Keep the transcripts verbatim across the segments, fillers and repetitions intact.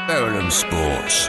Verulam Sports.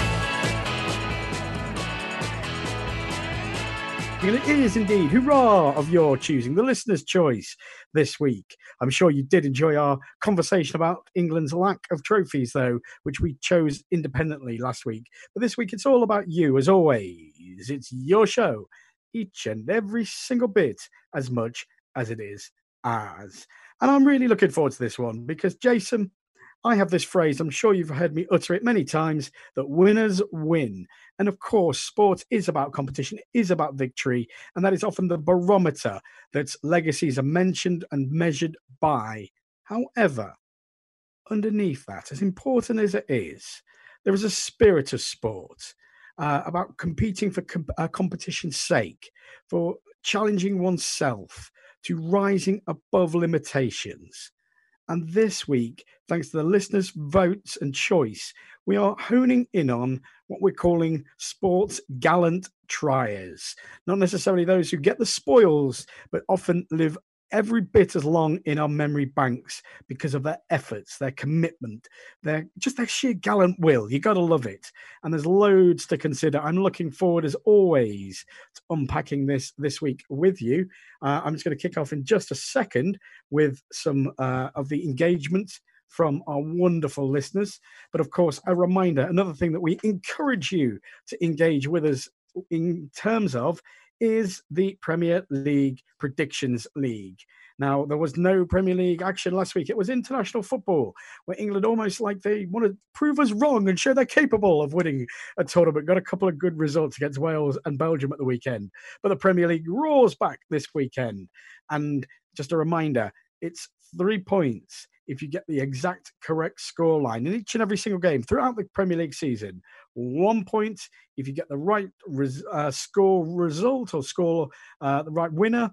It is indeed, hurrah, of your choosing, the listener's choice this week. I'm sure you did enjoy our conversation about England's lack of trophies, though, which we chose independently last week. But this week, it's all about you, as always. It's your show, each and every single bit, as much as it is ours. And I'm really looking forward to this one because, Jason, I have this phrase, I'm sure you've heard me utter it many times, that winners win. And of course, sport is about competition, is about victory, and that is often the barometer that legacies are mentioned and measured by. However, underneath that, as important as it is, there is a spirit of sport uh, about competing for com- uh, competition's sake, for challenging oneself, to rising above limitations. And this week, thanks to the listeners' votes and choice, we are honing in on what we're calling sports gallant triers. Not necessarily those who get the spoils, but often live every bit as long in our memory banks because of their efforts, their commitment, their just their sheer gallant will. You got to love it. And there's loads to consider. I'm looking forward, as always, to unpacking this this week with you. Uh, I'm just going to kick off in just a second with some uh, of the engagement from our wonderful listeners. But of course, a reminder, another thing that we encourage you to engage with us in terms of is the Premier League Predictions League. Now, there was no Premier League action last week. It was international football, where England almost like they want to prove us wrong and show they're capable of winning a tournament. Got a couple of good results against Wales and Belgium at the weekend. But the Premier League roars back this weekend. And just a reminder, it's three points if you get the exact correct scoreline in each and every single game throughout the Premier League season. One point if you get the right res- uh, score result or score uh, the right winner,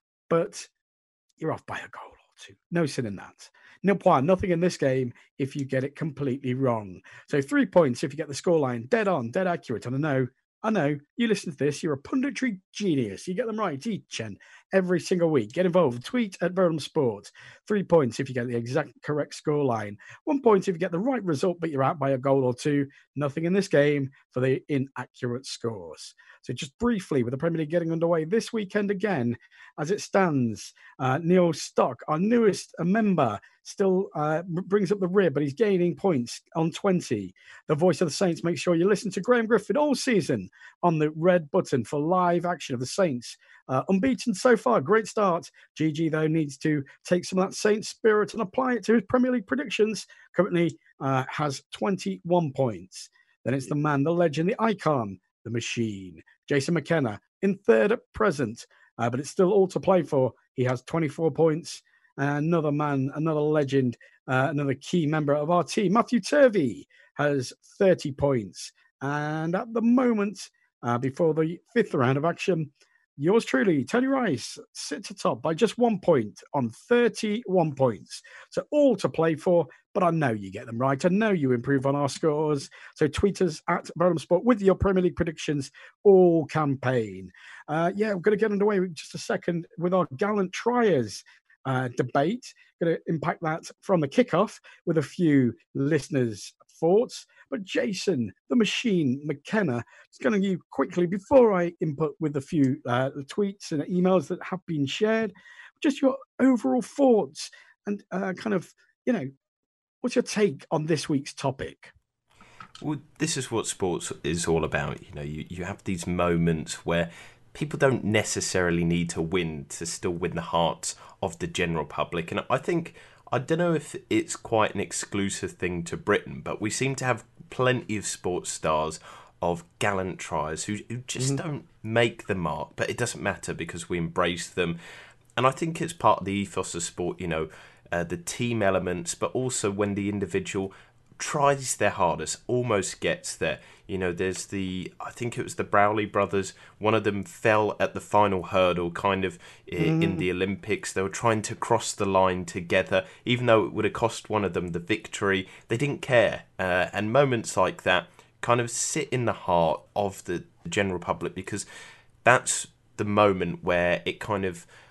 but you're off by a goal or two. No sin in that. No point, nothing in this game if you get it completely wrong. So three points if you get the scoreline dead on, dead accurate. And I know, I know, you listen to this, you're a punditry genius. You get them right each and every single week. Get involved. Tweet at Verulam Sports. Three points if you get the exact correct scoreline. One point if you get the right result, but you're out by a goal or two. Nothing in this game for the inaccurate scores. So just briefly, with the Premier League getting underway this weekend again, as it stands, uh, Neil Stock, our newest member, still uh, brings up the rear, but he's gaining points on twenty. The voice of the Saints, make sure you listen to Graham Griffin all season on the red button for live action of the Saints. Uh, unbeaten so far, great start. G G, though, needs to take some of that Saints spirit and apply it to his Premier League predictions. Currently uh, has twenty-one points. Then it's the man, the legend, the icon, the machine, Jason McKenna, in third at present, uh, but it's still all to play for. He has twenty-four points. Uh, another man, another legend, uh, another key member of our team, Matthew Turvey, has thirty points. And at the moment, uh, before the fifth round of action, yours truly, Tony Rice, sits atop by just one point on thirty-one points. So all to play for, but I know you get them right. I know you improve on our scores. So tweet us at Verulam Sport with your Premier League predictions all campaign. Uh, yeah, we're going to get underway in just a second with our gallant triers uh, debate. Going to impact that from the kickoff with a few listeners' thoughts. But Jason, the machine, McKenna, is going to you quickly, before I input with a few uh, tweets and emails that have been shared, just your overall thoughts and uh, kind of, you know, what's your take on this week's topic? Well, this is what sports is all about. You know, you, you have these moments where people don't necessarily need to win to still win the hearts of the general public. And I think, I don't know if it's quite an exclusive thing to Britain, but we seem to have plenty of sports stars of gallant triers who, who just mm-hmm. don't make the mark, but it doesn't matter because we embrace them. And I think it's part of the ethos of sport, you know, uh, the team elements, but also when the individual tries their hardest, almost gets there. You know, there's the, I think it was the Browley brothers, one of them fell at the final hurdle kind of mm. in the Olympics. They were trying to cross the line together, even though it would have cost one of them the victory. They didn't care. Uh, and moments like that kind of sit in the heart of the general public because that's the moment where it kind of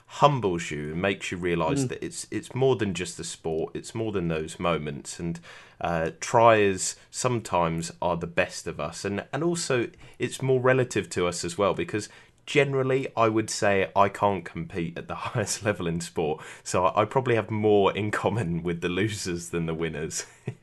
humbles you and makes you realise Mm. that it's it's more than just the sport. It's more than those moments. And uh, triers sometimes are the best of us, and and also it's more relative to us as well, because generally I would say I can't compete at the highest level in sport, so I, I probably have more in common with the losers than the winners.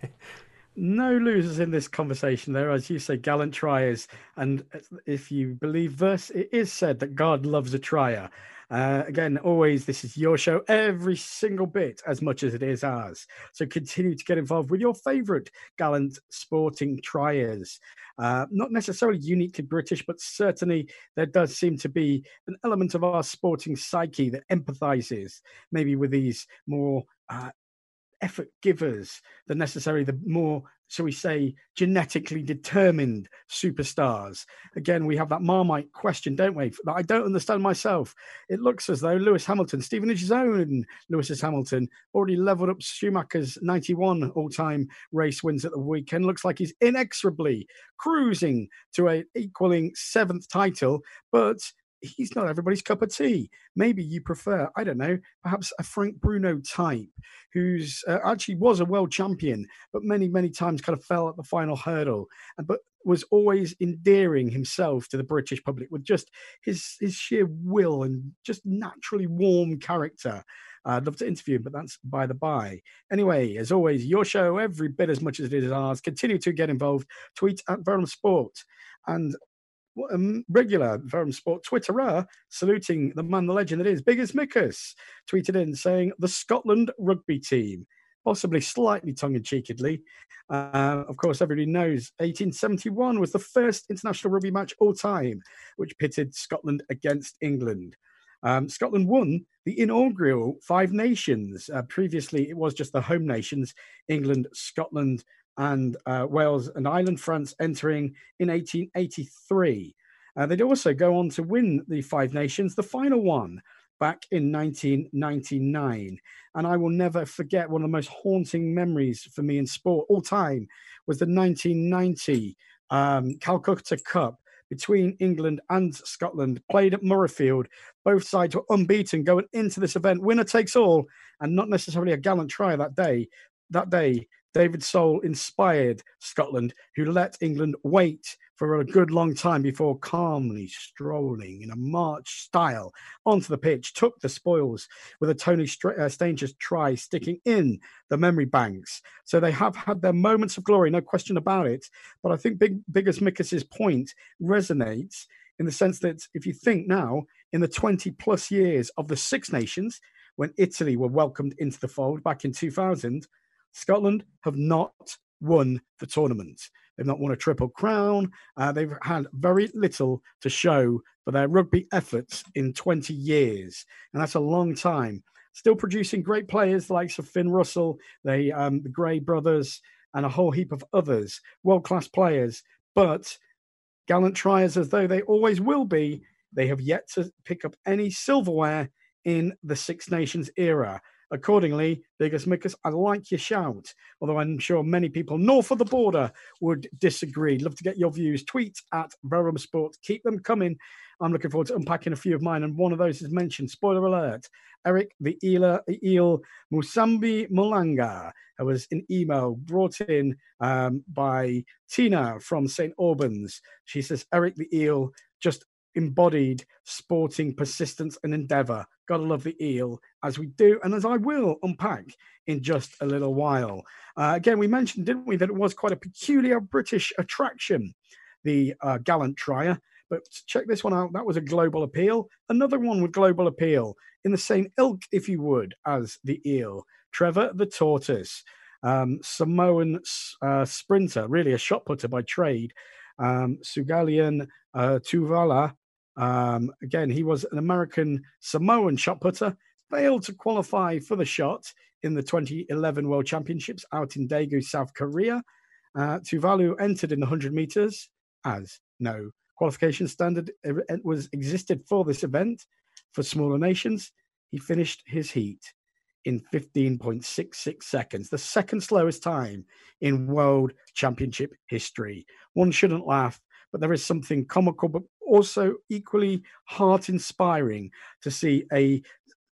No losers in this conversation, though, as you say, gallant triers. And if you believe verse, it is said that God loves a trier. Uh, again, always, this is your show, every single bit as much as it is ours. So continue to get involved with your favourite gallant sporting triers. Uh, not necessarily uniquely British, but certainly there does seem to be an element of our sporting psyche that empathises maybe with these more uh, effort givers than necessarily the more, shall we say, genetically determined superstars. Again, we have that Marmite question, don't we? That I don't understand myself. It looks as though Lewis Hamilton, Stevenage's own Lewis Hamilton, already leveled up Schumacher's ninety-one all-time race wins at the weekend. Looks like he's inexorably cruising to a equaling seventh title, but he's not everybody's cup of tea. Maybe you prefer, I don't know, perhaps a Frank Bruno type, who's uh, actually was a world champion, but many, many times kind of fell at the final hurdle, and but was always endearing himself to the British public with just his his sheer will and just naturally warm character. Uh, I'd love to interview him, but that's by the by. Anyway, as always, your show every bit as much as it is ours. Continue to get involved. Tweet at Verum Sport. And what a regular Verum Sport Twitterer saluting the man, the legend that is Biggest Mickus, tweeted in saying the Scotland rugby team, possibly slightly tongue-in-cheekily. Uh, of course, everybody knows eighteen seventy-one was the first international rugby match all time, which pitted Scotland against England. Um, Scotland won the inaugural Five Nations. Uh, previously, it was just the home nations, England, Scotland, and uh, Wales and Ireland, France entering in eighteen eighty-three. Uh, they'd also go on to win the Five Nations, the final one, back in nineteen ninety-nine. And I will never forget, one of the most haunting memories for me in sport all time was the nineteen ninety um, Calcutta Cup between England and Scotland, played at Murrayfield. Both sides were unbeaten going into this event. Winner takes all, and not necessarily a gallant try that day. That day, David Soul inspired Scotland, who let England wait for a good long time before calmly strolling in a march style onto the pitch, took the spoils with a Tony Stanger's try sticking in the memory banks. So they have had their moments of glory, no question about it. But I think Big Biggest Mickus's point resonates in the sense that if you think now, in the twenty plus years of the Six Nations, when Italy were welcomed into the fold back in two thousand, Scotland have not won the tournament. They've not won a triple crown. Uh, they've had very little to show for their rugby efforts in twenty years. And that's a long time. Still producing great players like Finn Russell, the, um, the Gray brothers, and a whole heap of others, world-class players. But gallant triers, as though they always will be, they have yet to pick up any silverware in the Six Nations era. Accordingly, Biggest Mickus, I like your shout, although I'm sure many people north of the border would disagree. Love to get your views. Tweet at Verum Sport. Keep them coming. I'm looking forward to unpacking a few of mine, and one of those is mentioned. Spoiler alert. Eric the Eel, Eel Musambi Mulanga was an email brought in um, by Tina from Saint Albans. She says, Eric the Eel just embodied sporting persistence and endeavour. Gotta love the eel, as we do, and as I will unpack in just a little while. Uh, again, we mentioned, didn't we, that it was quite a peculiar British attraction, the uh, gallant trier. But check this one out. That was a global appeal. Another one with global appeal in the same ilk, if you would, as the eel. Trevor the tortoise, um, Samoan uh, sprinter, really a shot putter by trade. Um, Sugalian uh, Tuvala. Um, again, he was an American Samoan shot putter, failed to qualify for the shot in the twenty eleven World Championships out in Daegu, South Korea. Uh, Tuvalu entered in the one hundred meters, as no qualification standard was existed for this event for smaller nations. He finished his heat in fifteen point six six seconds, the second slowest time in World Championship history. One shouldn't laugh, but there is something comical, but also equally heart-inspiring to see a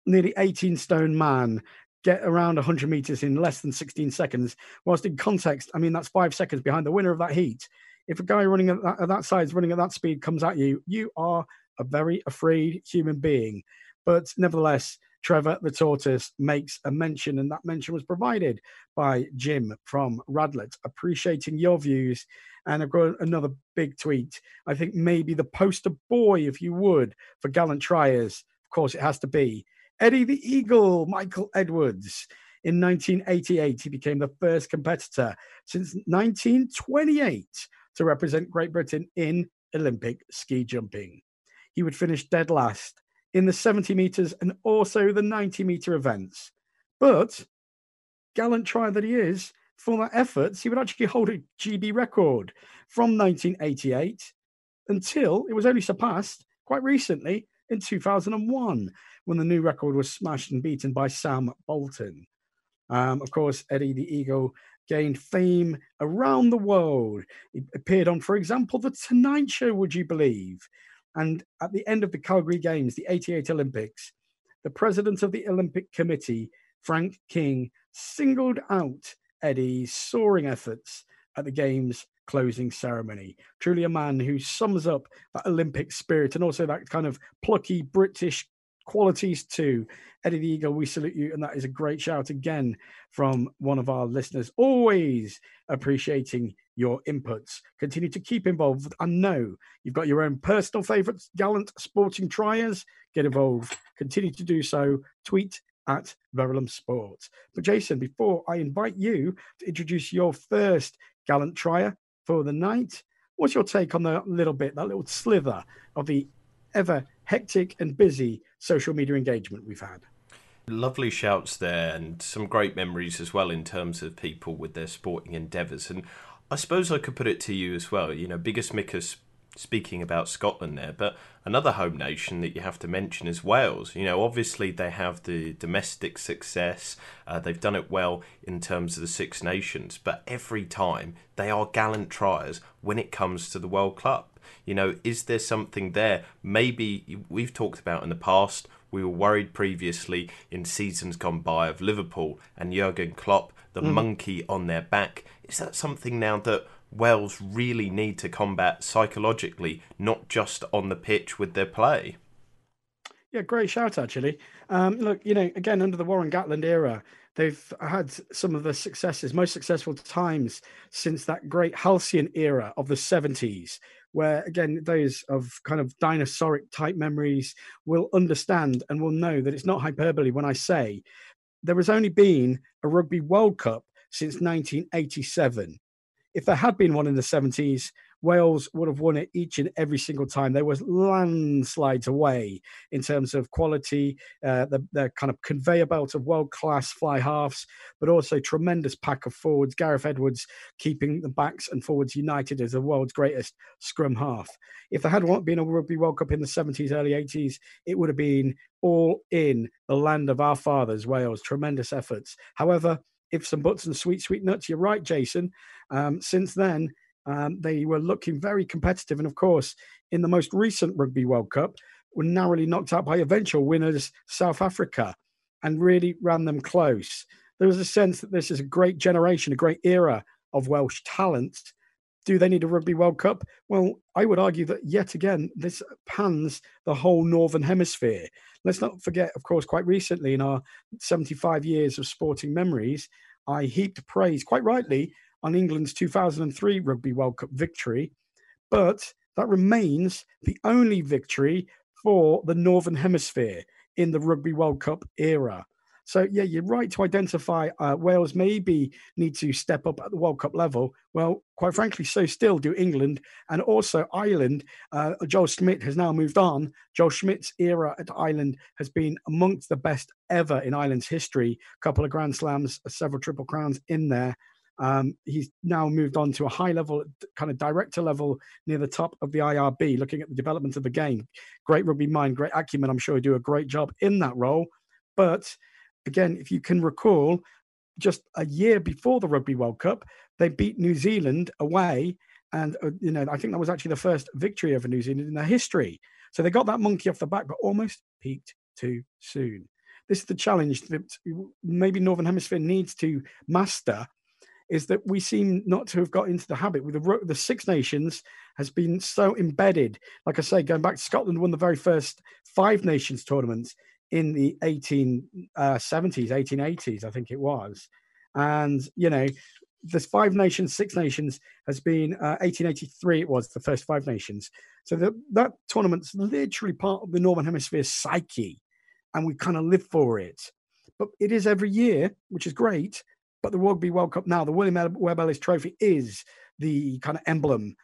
nearly eighteen stone man get around one hundred meters in less than sixteen seconds. Whilst in context, I mean, that's five seconds behind the winner of that heat. If a guy running at that, at that size, running at that speed comes at you, you are a very afraid human being. But nevertheless, Trevor the Tortoise makes a mention, and that mention was provided by Jim from Radlett, appreciating your views. And I've got another big tweet. I think maybe the poster boy, if you would, for gallant triers. Of course, it has to be Eddie the Eagle, Michael Edwards. In nineteen eighty-eight, he became the first competitor since nineteen twenty-eight to represent Great Britain in Olympic ski jumping. He would finish dead last in the seventy meters and also the ninety meter events. But, gallant trier that he is, for that efforts, he would actually hold a G B record from nineteen eighty-eight until it was only surpassed quite recently in two thousand one, when the new record was smashed and beaten by Sam Bolton. Um, of course, Eddie the Eagle gained fame around the world. He appeared on, for example, The Tonight Show, would you believe? And at the end of the Calgary Games, the eighty-eight Olympics, the president of the Olympic Committee, Frank King, singled out Eddie's soaring efforts at the Games closing ceremony. Truly a man who sums up that Olympic spirit and also that kind of plucky British qualities too. Eddie the Eagle, we salute you, and that is a great shout again from one of our listeners. Always appreciating your inputs. Continue to keep involved. I know you've got your own personal favourites, gallant sporting triers. Get involved. Continue to do so. Tweet at Verulam Sports. But Jason, before I invite you to introduce your first gallant trier for the night, what's your take on that little bit, that little slither of the ever hectic and busy social media engagement we've had? Lovely shouts there, and some great memories as well in terms of people with their sporting endeavours. And I suppose I could put it to you as well, you know, Biggest Mickus speaking about Scotland there, but another home nation that you have to mention is Wales. You know, obviously they have the domestic success, uh, they've done it well in terms of the Six Nations, but every time they are gallant triers when it comes to the World Cup. You know, is there something there? Maybe we've talked about in the past, we were worried previously in seasons gone by of Liverpool and Jurgen Klopp, the mm. monkey on their back. Is that something now that Wales really need to combat psychologically, not just on the pitch with their play? Yeah, great shout, actually. Um, look, you know, again, under the Warren Gatland era, they've had some of the successes, most successful times since that great halcyon era of the seventies, where, again, those of kind of dinosauric type memories will understand and will know that it's not hyperbole when I say there has only been a Rugby World Cup since nineteen eighty-seven. If there had been one in the seventies, Wales would have won it each and every single time. There was landslides away in terms of quality, uh, the, the kind of conveyor belt of world-class fly halves, but also tremendous pack of forwards. Gareth Edwards keeping the backs and forwards united as the world's greatest scrum half. If there had been a Rugby World Cup in the seventies, early eighties, it would have been all in the land of our fathers, Wales. Tremendous efforts. However, if some buts and sweet, sweet nuts, you're right, Jason. Um, since then, um, they were looking very competitive. And of course, in the most recent Rugby World Cup, were narrowly knocked out by eventual winners, South Africa, and really ran them close. There was a sense that this is a great generation, a great era of Welsh talent. Do they need a Rugby World Cup? Well, I would argue that yet again, this pans the whole Northern Hemisphere. Let's not forget, of course, quite recently in our seventy-five years of sporting memories, I heaped praise, quite rightly, on England's two thousand three Rugby World Cup victory. But that remains the only victory for the Northern Hemisphere in the Rugby World Cup era. So, yeah, you're right to identify uh, Wales maybe need to step up at the World Cup level. Well, quite frankly, so still do England and also Ireland. Uh, Joel Schmidt has now moved on. Joel Schmidt's era at Ireland has been amongst the best ever in Ireland's history. A couple of Grand Slams, several Triple Crowns in there. Um, he's now moved on to a high level, kind of director level near the top of the I R B, looking at the development of the game. Great rugby mind, great acumen. I'm sure he'll do a great job in that role. But again, if you can recall, just a year before the Rugby World Cup, they beat New Zealand away. And, uh, you know, I think that was actually the first victory over New Zealand in their history. So they got that monkey off the back, but almost peaked too soon. this is the challenge that maybe Northern Hemisphere needs to master, is that we seem not to have got into the habit with the, the Six Nations has been so embedded. Like I say, going back to Scotland, won the very first Five Nations tournaments in the eighteen seventies, eighteen eighties, I think it was. And, you know, this Five Nations, Six Nations has been uh, eighteen eighty-three, it was the first Five Nations. So the, that tournament's literally part of the Northern Hemisphere psyche, and we kind of live for it. But it is every year, which is great. But the Rugby World Cup now, the William Webb Ellis Trophy, is the kind of emblem,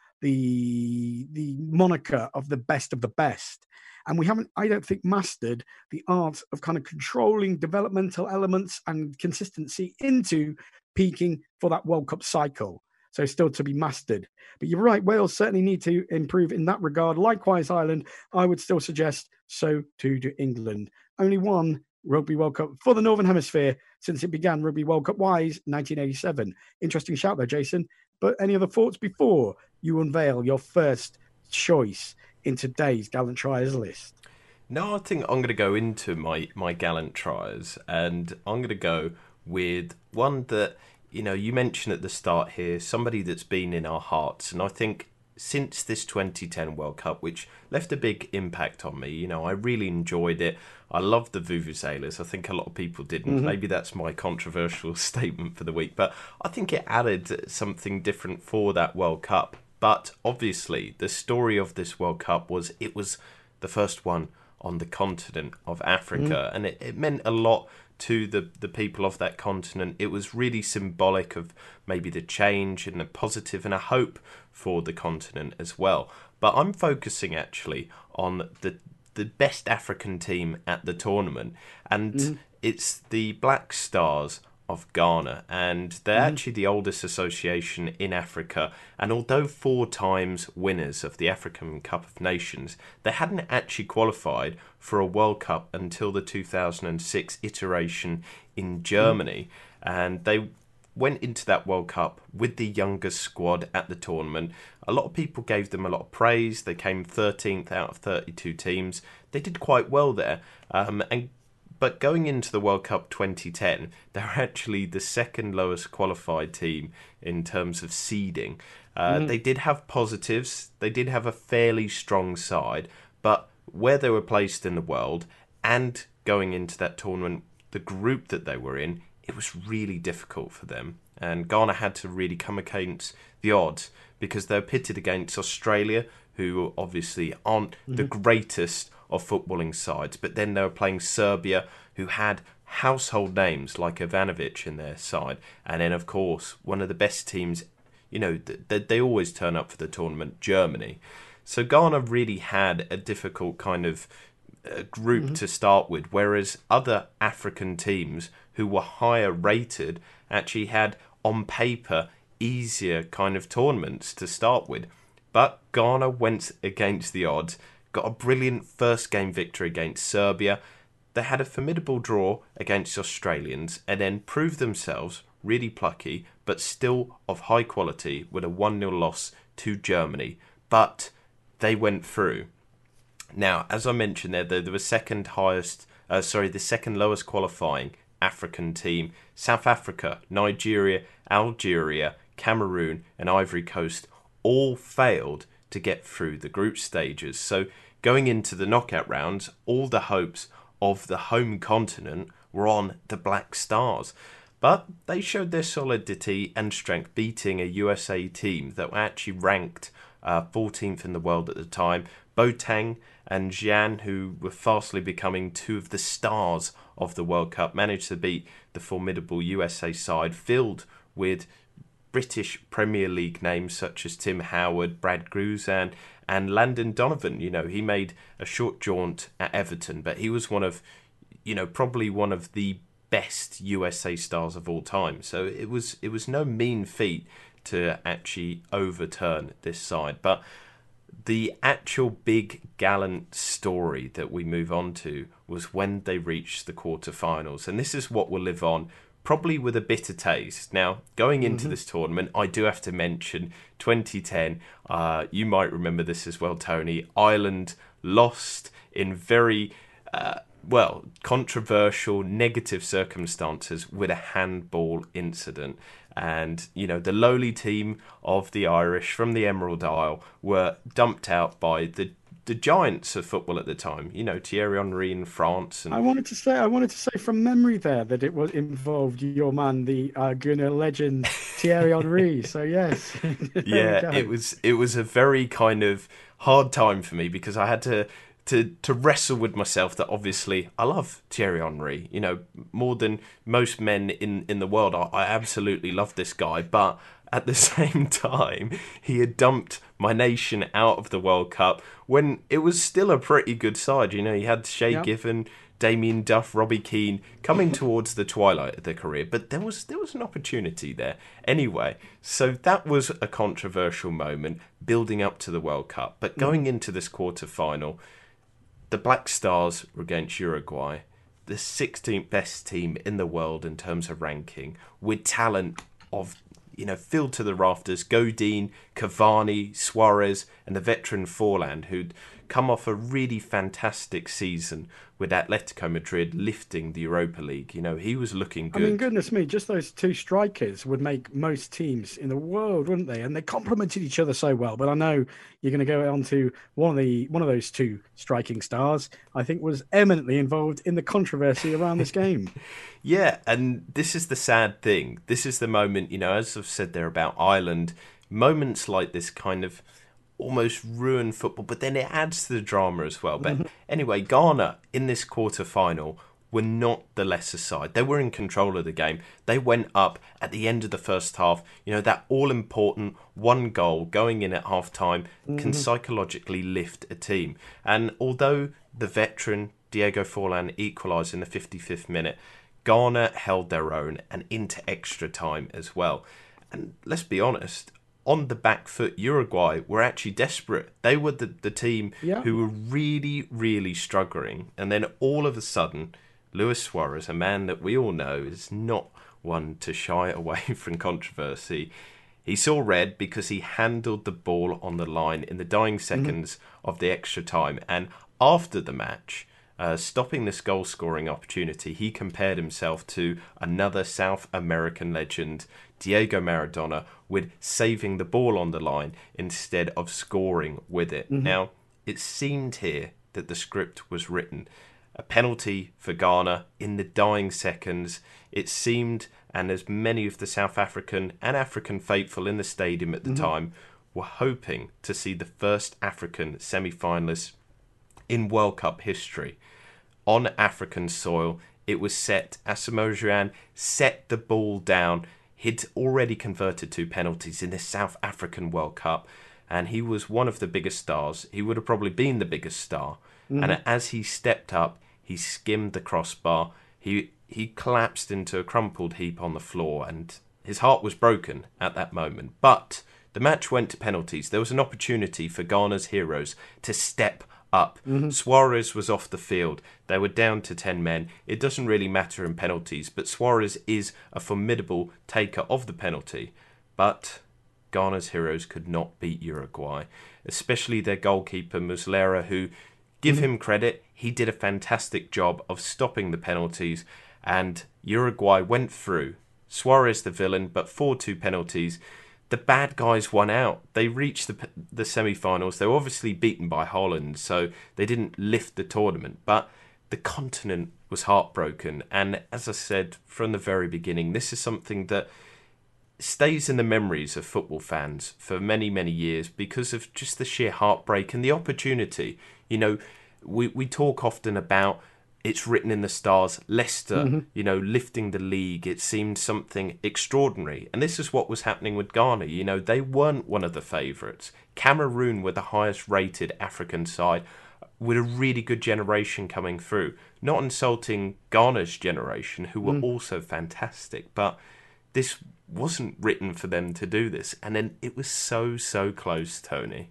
the the moniker of the best of the best. And we haven't, I don't think, mastered the art of kind of controlling developmental elements and consistency into peaking for that World Cup cycle. So still to be mastered. But you're right, Wales certainly need to improve in that regard. Likewise, Ireland, I would still suggest so too to England. Only one Rugby World Cup for the Northern Hemisphere since it began Rugby World Cup wise, nineteen eighty-seven. Interesting shout there, Jason. But any other thoughts before you unveil your first choice in today's Gallant Tries list? No, I think I'm going to go into my, my Gallant Tries, and I'm going to go with one that, you know, you mentioned at the start here, somebody that's been in our hearts. And I think since this twenty ten World Cup, which left a big impact on me, you know, I really enjoyed it. I loved the Vuvuzelas. I think a lot of people didn't. Mm-hmm. Maybe that's my controversial statement for the week, but I think it added something different for that World Cup. But obviously, the story of this World Cup was it was the first one on the continent of Africa, mm-hmm. and it, it meant a lot to the, the people of that continent. It was really symbolic of maybe the change and the positive and a hope for the continent as well. But I'm focusing actually on the the best African team at the tournament, and mm. it's the Black Stars of Ghana, and they're mm. actually the oldest association in Africa, and although four times winners of the African Cup of Nations, they hadn't actually qualified for a World Cup until the two thousand six iteration in Germany, mm. and they went into that World Cup with the youngest squad at the tournament. A lot of people gave them a lot of praise. They came thirteenth out of thirty-two teams. They did quite well there. Um, and But going into the World Cup twenty ten, they're actually the second lowest qualified team in terms of seeding. Uh, mm. They did have positives. They did have a fairly strong side. But where they were placed in the world and going into that tournament, the group that they were in, it was really difficult for them. And Ghana had to really come against the odds because they're pitted against Australia, who obviously aren't mm-hmm. the greatest of footballing sides. But then they were playing Serbia, who had household names like Ivanovic in their side. And then, of course, one of the best teams, you know, they, they always turn up for the tournament, Germany. So Ghana really had a difficult kind of uh, group mm-hmm. to start with, whereas other African teams who were higher rated actually had, on paper, easier kind of tournaments to start with. But Ghana went against the odds, got a brilliant first game victory against Serbia. They had a formidable draw against Australians and then proved themselves really plucky, but still of high quality with a one nil loss to Germany. But they went through. Now, as I mentioned there, they were second highest, uh, sorry, the second lowest qualifying African team. South Africa, Nigeria, Algeria, Cameroon and Ivory Coast all failed to get through the group stages. So going into the knockout rounds, all the hopes of the home continent were on the Black Stars. But they showed their solidity and strength, beating a U S A team that were actually ranked uh, fourteenth in the world at the time. Boateng and Gian, who were fastly becoming two of the stars of the World Cup, managed to beat the formidable U S A side filled with British Premier League names such as Tim Howard, Brad Gruzan and Landon Donovan. You know, he made a short jaunt at Everton, but he was one of, you know, probably one of the best U S A stars of all time. So it was it was no mean feat to actually overturn this side. But the actual big gallant story that we move on to was when they reached the quarterfinals. And this is what will live on, probably with a bitter taste. Now, going into mm-hmm. this tournament, I do have to mention twenty ten. Uh, you might remember this as well, Tony. Ireland lost in very... Uh, well, controversial, negative circumstances with a handball incident. And, you know, the lowly team of the Irish from the Emerald Isle were dumped out by the the giants of football at the time. You know, Thierry Henry in France. I And wanted to say, I wanted to say from memory there that it was involved your man, the uh, Gunner legend Thierry Henry. So yes, there we yeah, it go. was it was a very kind of hard time for me because I had to to to wrestle with myself that obviously I love Thierry Henry, you know, more than most men in in the world. I, I absolutely love this guy, but at the same time, he had dumped my nation out of the World Cup when it was still a pretty good side. You know, you had Shay Yeah. Given, Damien Duff, Robbie Keane coming towards the twilight of their career, but there was there was an opportunity there anyway. So that was a controversial moment building up to the World Cup. But Hmm. going into this quarter final, the Black Stars were against Uruguay, the sixteenth best team in the world in terms of ranking, with talent of, you know, filled to the rafters. Godin, Cavani, Suarez, and the veteran Forlan, who'd come off a really fantastic season with Atletico Madrid lifting the Europa League. You know, he was looking I mean, good. goodness me, just those two strikers would make most teams in the world, wouldn't they? And they complemented each other so well. But I know you're going to go on to one of the one of those two striking stars. I think was eminently involved in the controversy around this game. Yeah, and this is the sad thing. This is the moment, you know, as I've said there about Ireland, moments like this kind of almost ruin football, but then it adds to the drama as well. But anyway, Ghana in this quarter final were not the lesser side. They were in control of the game. They went up at the end of the first half. You know, that all important one goal going in at half time can Mhm. psychologically lift a team. And although the veteran Diego Forlan equalised in the fifty-fifth minute, Ghana held their own and into extra time as well. And let's be honest, on the back foot, Uruguay were actually desperate. They were the, the team Yeah. who were really, really struggling. And then all of a sudden, Luis Suarez, a man that we all know is not one to shy away from controversy, he saw red because he handled the ball on the line in the dying Mhm. seconds of the extra time. And after the match, uh, stopping this goal scoring opportunity, he compared himself to another South American legend, Diego Maradona, with saving the ball on the line instead of scoring with it. Mhm. Now, it seemed here that the script was written. A penalty for Ghana in the dying seconds. It seemed, and as many of the South African and African faithful in the stadium at the Mhm. time were hoping to see the first African semi finalists in World Cup history on African soil. It was set. Asamoah Gyan set the ball down. He'd already converted two penalties in the South African World Cup, and he was one of the biggest stars. He would have probably been the biggest star. And Mhm. as he stepped up, he skimmed the crossbar. He he collapsed into a crumpled heap on the floor, and his heart was broken at that moment. But the match went to penalties. There was an opportunity for Ghana's heroes to step up. Mhm. Suarez was off the field. They were down to ten men. It doesn't really matter in penalties, but Suarez is a formidable taker of the penalty. But Ghana's heroes could not beat Uruguay, especially their goalkeeper Muslera, who, give Mhm. him credit, he did a fantastic job of stopping the penalties, and Uruguay went through. Suarez the villain, but four two penalties. The bad guys won out. They reached the the semi-finals. They were obviously beaten by Holland, so they didn't lift the tournament. But the continent was heartbroken, and as I said from the very beginning, this is something that stays in the memories of football fans for many, many years because of just the sheer heartbreak and the opportunity. You know, we, we talk often about it's written in the stars, Leicester, Mhm. you know, lifting the league. It seemed something extraordinary. And this is what was happening with Ghana. You know, they weren't one of the favourites. Cameroon were the highest rated African side with a really good generation coming through. Not insulting Ghana's generation, who were Mhm. also fantastic, but this wasn't written for them to do this. And then it was so, so close, Tony.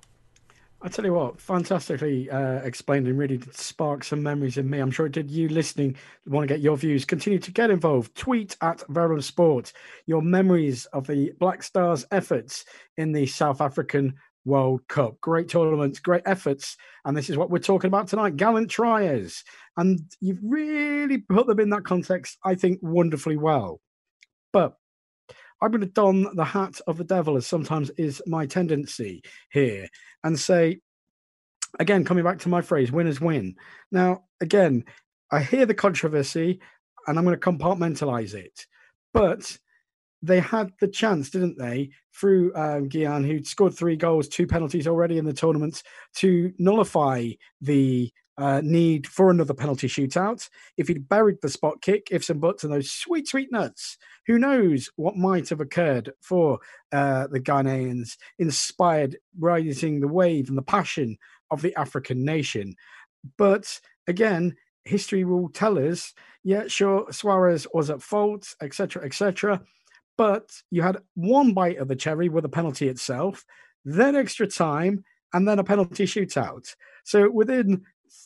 I tell you what, fantastically uh, explained and really did spark some memories in me. I'm sure it did you listening. Want to get your views? Continue to get involved. Tweet at Verulam Sport your memories of the Black Stars' efforts in the South African World Cup. Great tournaments, great efforts. And this is what we're talking about tonight, gallant triers. And you've really put them in that context, I think, wonderfully well. But I'm going to don the hat of the devil, as sometimes is my tendency here, and say, again, coming back to my phrase, winners win. Now, again, I hear the controversy and I'm going to compartmentalize it. But they had the chance, didn't they, through um, Gyan, who'd scored three goals, two penalties already in the tournament, to nullify the uh, need for another penalty shootout. If he'd buried the spot kick, ifs and buts, and those sweet, sweet nuts, who knows what might have occurred for uh, the Ghanaians, inspired, rising the wave and the passion of the African nation. But again, history will tell us, yeah, sure, Suarez was at fault, et cetera, et cetera. But you had one bite of the cherry with a penalty itself, then extra time, and then a penalty shootout. So within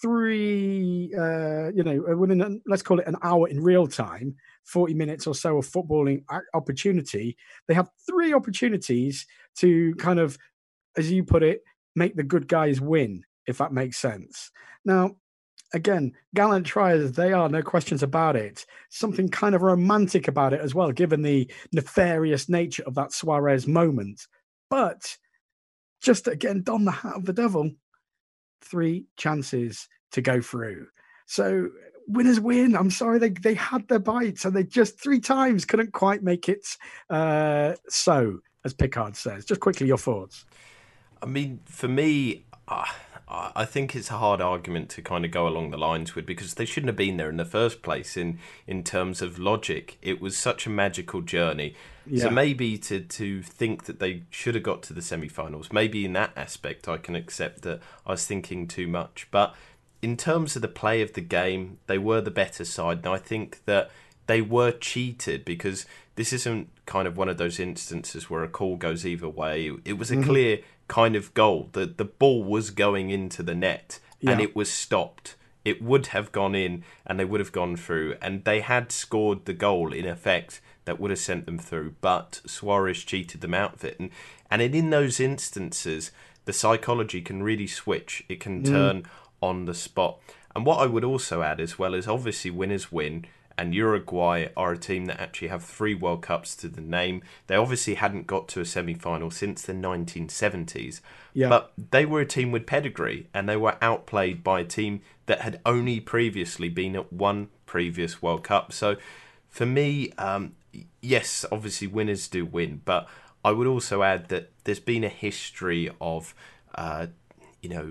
three, uh, you know, within, let's call it an hour in real time, forty minutes or so of footballing opportunity, they have three opportunities to kind of, as you put it, make the good guys win, if that makes sense. Now, again, gallant triers, they are, no questions about it. Something kind of romantic about it as well, given the nefarious nature of that Suarez moment. But just again, don the hat of the devil, three chances to go through. So winners win. I'm sorry, they, they had their bites and they just three times couldn't quite make it uh, so, as Picard says. Just quickly, your thoughts. I mean, for me, uh, I think it's a hard argument to kind of go along the lines with, because they shouldn't have been there in the first place in, in terms of logic. It was such a magical journey. Yeah. So maybe to, to think that they should have got to the semi-finals, maybe in that aspect I can accept that I was thinking too much. But in terms of the play of the game, they were the better side. And I think that they were cheated, because this isn't kind of one of those instances where a call goes either way. It was a mm-hmm. clear kind of goal. The, the ball was going into the net yeah. and it was stopped. It would have gone in and they would have gone through. And they had scored the goal, in effect, that would have sent them through. But Suarez cheated them out of it. And, and in those instances, the psychology can really switch. It can turn mm. on the spot. And what I would also add as well is, obviously winners win. And Uruguay are a team that actually have three World Cups to the name. They obviously hadn't got to a semi-final since the nineteen seventies. Yeah. But they were a team with pedigree, and they were outplayed by a team that had only previously been at one previous World Cup. So for me, um, yes, obviously winners do win. But I would also add that there's been a history of, uh, you know,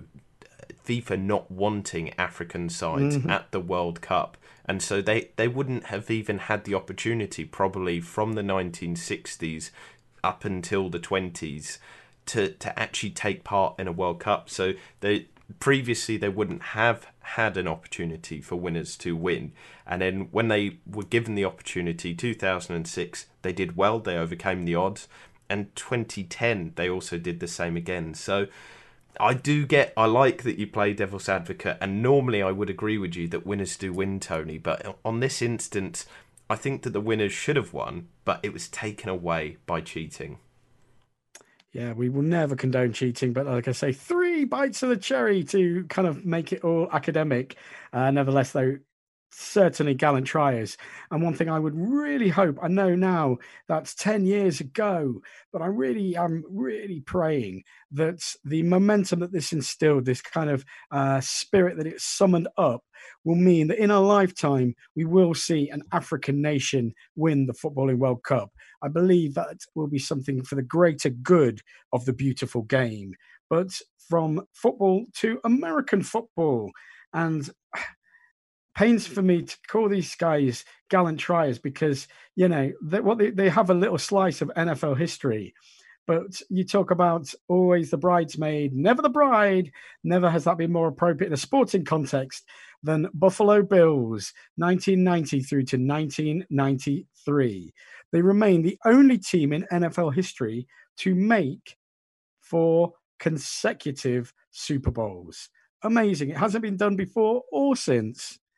FIFA not wanting African sides mm-hmm. at the World Cup. And so they, they wouldn't have even had the opportunity, probably from the nineteen sixties up until the twenties, to, to actually take part in a World Cup. So they previously they wouldn't have had an opportunity for winners to win. And then when they were given the opportunity, two thousand six, they did well. They overcame the odds. And twenty ten, they also did the same again. So I do get, I like that you play devil's advocate, and normally I would agree with you that winners do win, Tony, but on this instance, I think that the winners should have won, but it was taken away by cheating. Yeah, we will never condone cheating, but like I say, three bites of the cherry to kind of make it all academic. Uh, nevertheless, though, certainly gallant triers. And one thing I would really hope, I know now that's ten years ago, but I really am really praying that the momentum that this instilled, this kind of uh, spirit that it summoned up, will mean that in a lifetime we will see an African nation win the Footballing World Cup. I believe that will be something for the greater good of the beautiful game. But from football to American football, and pains for me to call these guys gallant triers, because, you know, they, what they, they have a little slice of N F L history. But you talk about always the bridesmaid, never the bride. Never has that been more appropriate in a sporting context than Buffalo Bills, nineteen ninety through to nineteen ninety-three. They remain the only team in N F L history to make four consecutive Super Bowls. Amazing. It hasn't been done before or since.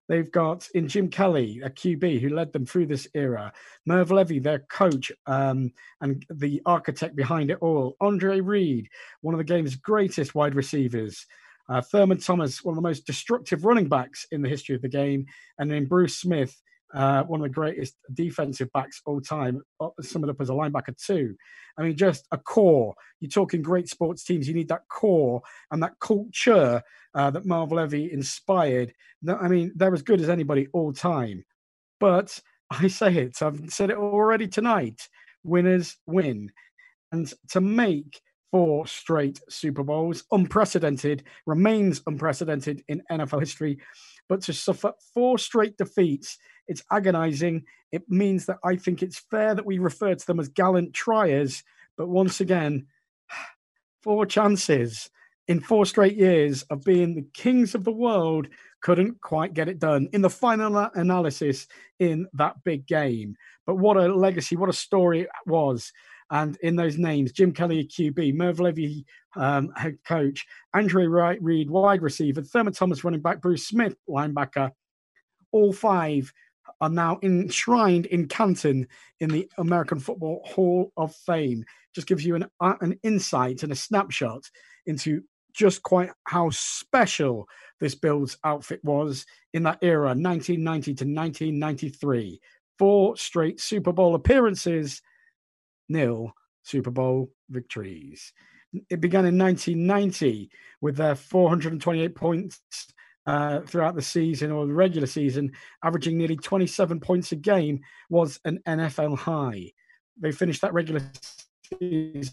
They've got in Jim Kelly, a Q B who led them through this era. Merv Levy, their coach um, and the architect behind it all. Andre Reed, one of the game's greatest wide receivers. Uh, Thurman Thomas, one of the most destructive running backs in the history of the game. And then Bruce Smith, uh, one of the greatest defensive backs all time, summed up as a linebacker too. I mean, just a core. You're talking great sports teams. You need that core and that culture uh, that Marv Levy inspired. I mean, they're as good as anybody all time. But I say it, I've said it already tonight, winners win. And to make four straight Super Bowls, unprecedented, remains unprecedented in N F L history. But to suffer four straight defeats, it's agonizing. It means that I think it's fair that we refer to them as gallant triers. But once again, four chances in four straight years of being the kings of the world, couldn't quite get it done in the final analysis in that big game. But what a legacy, what a story it was. And in those names, Jim Kelly, Q B, Merv Levy, um, head coach, Andre Reed, wide receiver, Thurman Thomas, running back, Bruce Smith, linebacker, all five are now enshrined in Canton in the American Football Hall of Fame. Just gives you an, uh, an insight and a snapshot into just quite how special this Bills outfit was in that era, nineteen ninety to nineteen ninety-three. Four straight Super Bowl appearances, nil Super Bowl victories. It began in nineteen ninety with their four hundred twenty-eight points uh, throughout the season or the regular season, averaging nearly twenty-seven points a game, was an N F L high. They finished that regular season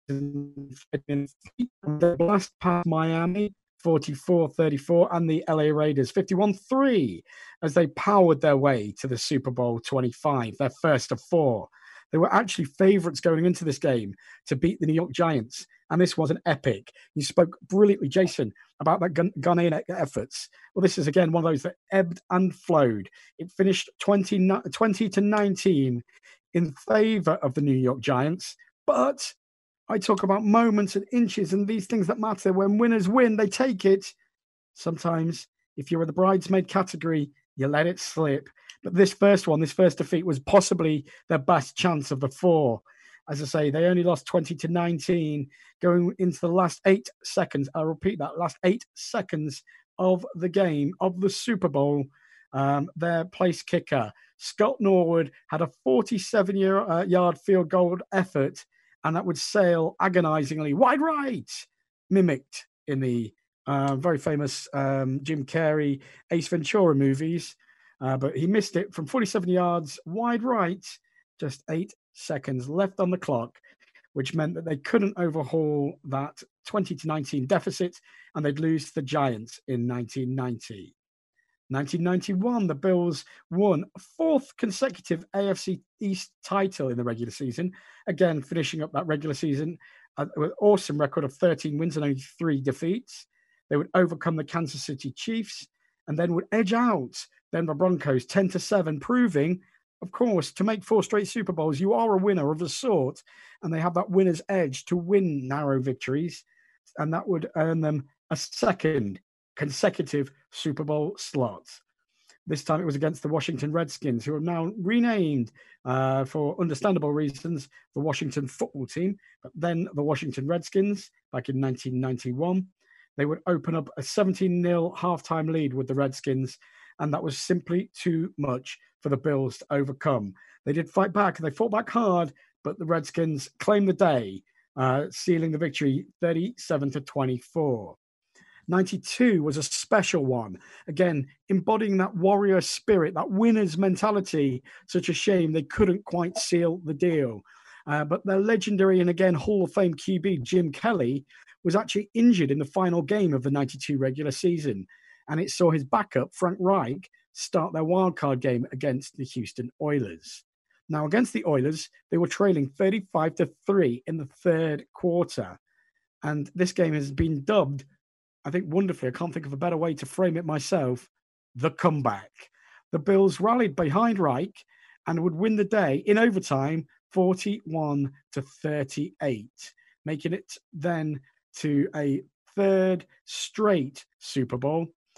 blast past Miami forty-four thirty-four and the L A Raiders fifty-one three as they powered their way to the Super Bowl twenty-five, their first of four. They were actually favourites going into this game to beat the New York Giants, and this was an epic. You spoke brilliantly, Jason, about that gun- Ghanaian efforts. Well, this is, again, one of those that ebbed and flowed. It finished twenty, twenty to nineteen in favour of the New York Giants, but I talk about moments and inches and these things that matter. When winners win, they take it. Sometimes, if you're in the bridesmaid category, you let it slip. But this first one, this first defeat was possibly their best chance of the four. As I say, they only lost twenty to nineteen going into the last eight seconds. I'll repeat that, last eight seconds of the game, of the Super Bowl. Um, their place kicker, Scott Norwood, had a forty-seven-yard field goal effort, and that would sail agonizingly wide right, mimicked in the uh, very famous um, Jim Carrey Ace Ventura movies. Uh, but he missed it from forty-seven yards wide right, just eight seconds left on the clock, which meant that they couldn't overhaul that twenty to nineteen deficit, and they'd lose to the Giants in nineteen ninety. nineteen ninety-one, the Bills won a fourth consecutive A F C East title in the regular season, again finishing up that regular season uh, with an awesome record of thirteen wins and only three defeats. They would overcome the Kansas City Chiefs and then would edge out Denver Broncos ten to seven, proving, of course, to make four straight Super Bowls, you are a winner of a sort, and they have that winner's edge to win narrow victories, and that would earn them a second consecutive Super Bowl slot. This time it was against the Washington Redskins, who are now renamed uh, for understandable reasons, the Washington Football Team, but then the Washington Redskins back in nineteen ninety-one. They would open up a seventeen nil halftime lead with the Redskins, and that was simply too much for the Bills to overcome. They did fight back, and they fought back hard, but the Redskins claimed the day, uh, sealing the victory thirty-seven to twenty-four. ninety-two was a special one. Again, embodying that warrior spirit, that winner's mentality. Such a shame they couldn't quite seal the deal. Uh, but their legendary and, again, Hall of Fame Q B, Jim Kelly, was actually injured in the final game of the ninety-two regular season. And it saw his backup, Frank Reich, start their wildcard game against the Houston Oilers. Now, against the Oilers, they were trailing thirty-five to three in the third quarter. And this game has been dubbed, I think wonderfully, I can't think of a better way to frame it myself, the comeback. The Bills rallied behind Reich and would win the day in overtime, forty-one to thirty-eight, making it then to a third straight Super Bowl.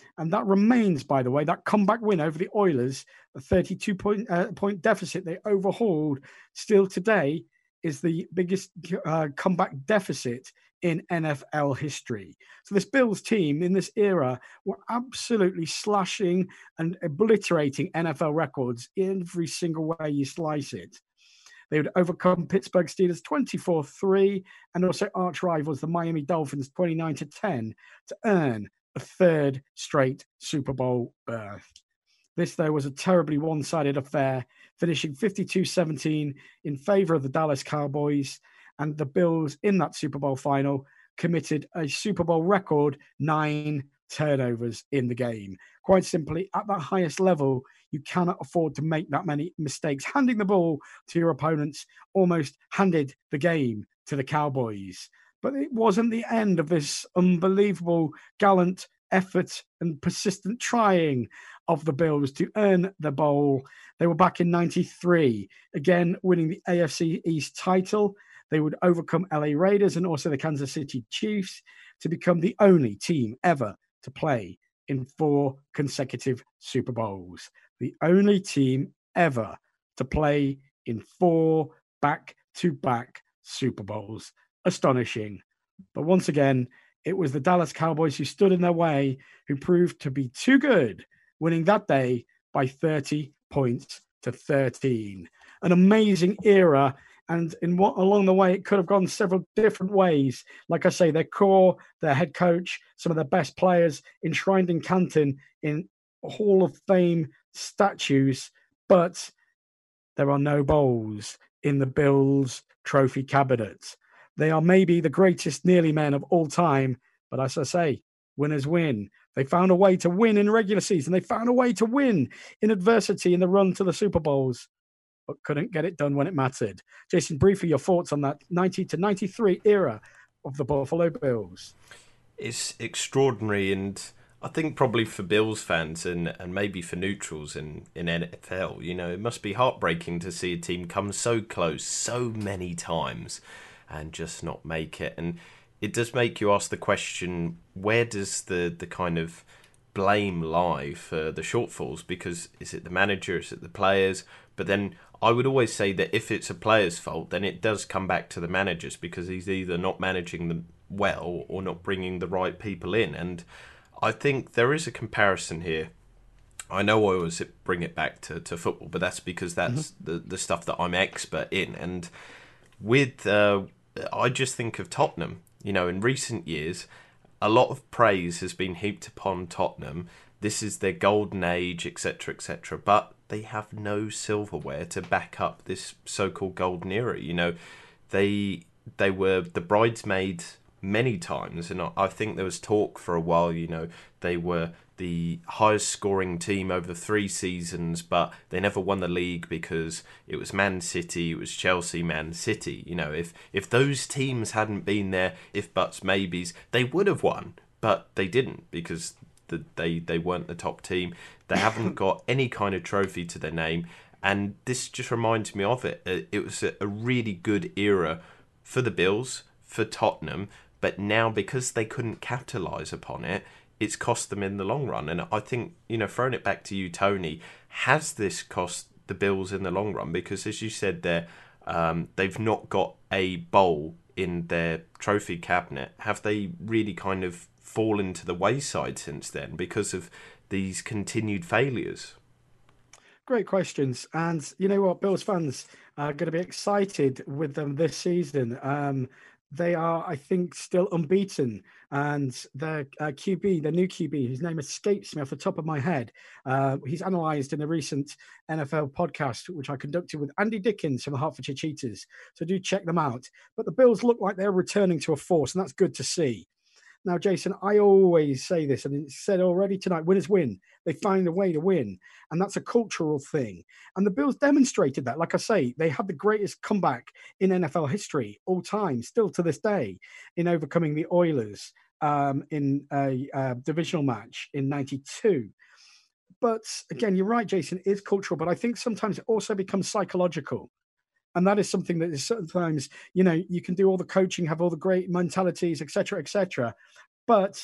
And that remains, by the way, that comeback win over the Oilers, a thirty-two point, uh, point deficit they overhauled, still today is the biggest uh, comeback deficit in N F L history. So this Bills team in this era were absolutely slashing and obliterating N F L records every single way you slice it. They would overcome Pittsburgh Steelers twenty-four three and also arch rivals the Miami Dolphins twenty-nine to ten to earn a third straight Super Bowl berth. This, though, was a terribly one-sided affair, finishing fifty-two seventeen in favor of the Dallas Cowboys, and the Bills in that Super Bowl final committed a Super Bowl record nine turnovers in the game. Quite simply, at that highest level, you cannot afford to make that many mistakes. Handing the ball to your opponents almost handed the game to the Cowboys. But it wasn't the end of this unbelievable, gallant effort and persistent trying of the Bills to earn the bowl. They were back in ninety-three, again winning the A F C East title. They would overcome L A Raiders and also the Kansas City Chiefs to become the only team ever to play in four consecutive Super Bowls. The only team ever to play in four back-to-back Super Bowls. Astonishing. But once again, it was the Dallas Cowboys who stood in their way, who proved to be too good, winning that day by thirty points to thirteen. An amazing era. And in what along the way, it could have gone several different ways. Like I say, their core, their head coach, some of their best players enshrined in Canton in Hall of Fame statues. But there are no bowls in the Bills trophy cabinet. They are maybe the greatest nearly men of all time. But as I say, winners win. They found a way to win in regular season. They found a way to win in adversity in the run to the Super Bowls, but couldn't get it done when it mattered. Jason, briefly, your thoughts on that ninety to ninety-three era of the Buffalo Bills. It's extraordinary, and I think probably for Bills fans and, and maybe for neutrals in, in N F L, you know, it must be heartbreaking to see a team come so close so many times and just not make it. And it does make you ask the question, where does the, the kind of blame lie for the shortfalls? Because is it the manager, is it the players? But then I would always say that if it's a player's fault, then it does come back to the managers, because he's either not managing them well or not bringing the right people in. And I think there is a comparison here. I know I always bring it back to, to football, but that's because that's mm-hmm. the, the stuff that I'm expert in. And with, uh, I just think of Tottenham. You know, in recent years, a lot of praise has been heaped upon Tottenham. This is their golden age, et cetera, et cetera. But they have no silverware to back up this so-called golden era. You know, they they were the bridesmaids many times, and I think there was talk for a while, you know, they were the highest scoring team over three seasons, but they never won the league because it was Man City, it was Chelsea, Man City. You know, if if those teams hadn't been there, if buts, maybes, they would have won, but they didn't, because the, they, they weren't the top team. They haven't got any kind of trophy to their name, and this just reminds me of it. It was a really good era for the Bills, for Tottenham, but now because they couldn't capitalise upon it, it's cost them in the long run. And I think, you know, throwing it back to you, Tony, has this cost the Bills in the long run? Because as you said there, um, they've not got a bowl in their trophy cabinet. Have they really kind of fallen to the wayside since then because of these continued failures? Great questions. And you know what? Bills fans are going to be excited with them this season. Um, They are, I think, still unbeaten. And their uh, Q B, their new Q B, whose name escapes me off the top of my head, uh, he's analysed in a recent N F L podcast, which I conducted with Andy Dickens from the Hertfordshire Cheetahs. So do check them out. But the Bills look like they're returning to a force, and that's good to see. Now, Jason, I always say this, and it's said already tonight, winners win. They find a way to win. And that's a cultural thing. And the Bills demonstrated that. Like I say, they had the greatest comeback in N F L history all time, still to this day, in overcoming the Oilers um, in a, a divisional match in ninety-two. But again, you're right, Jason, it is cultural, but I think sometimes it also becomes psychological. And that is something that is sometimes, you know, you can do all the coaching, have all the great mentalities, et cetera, et cetera. But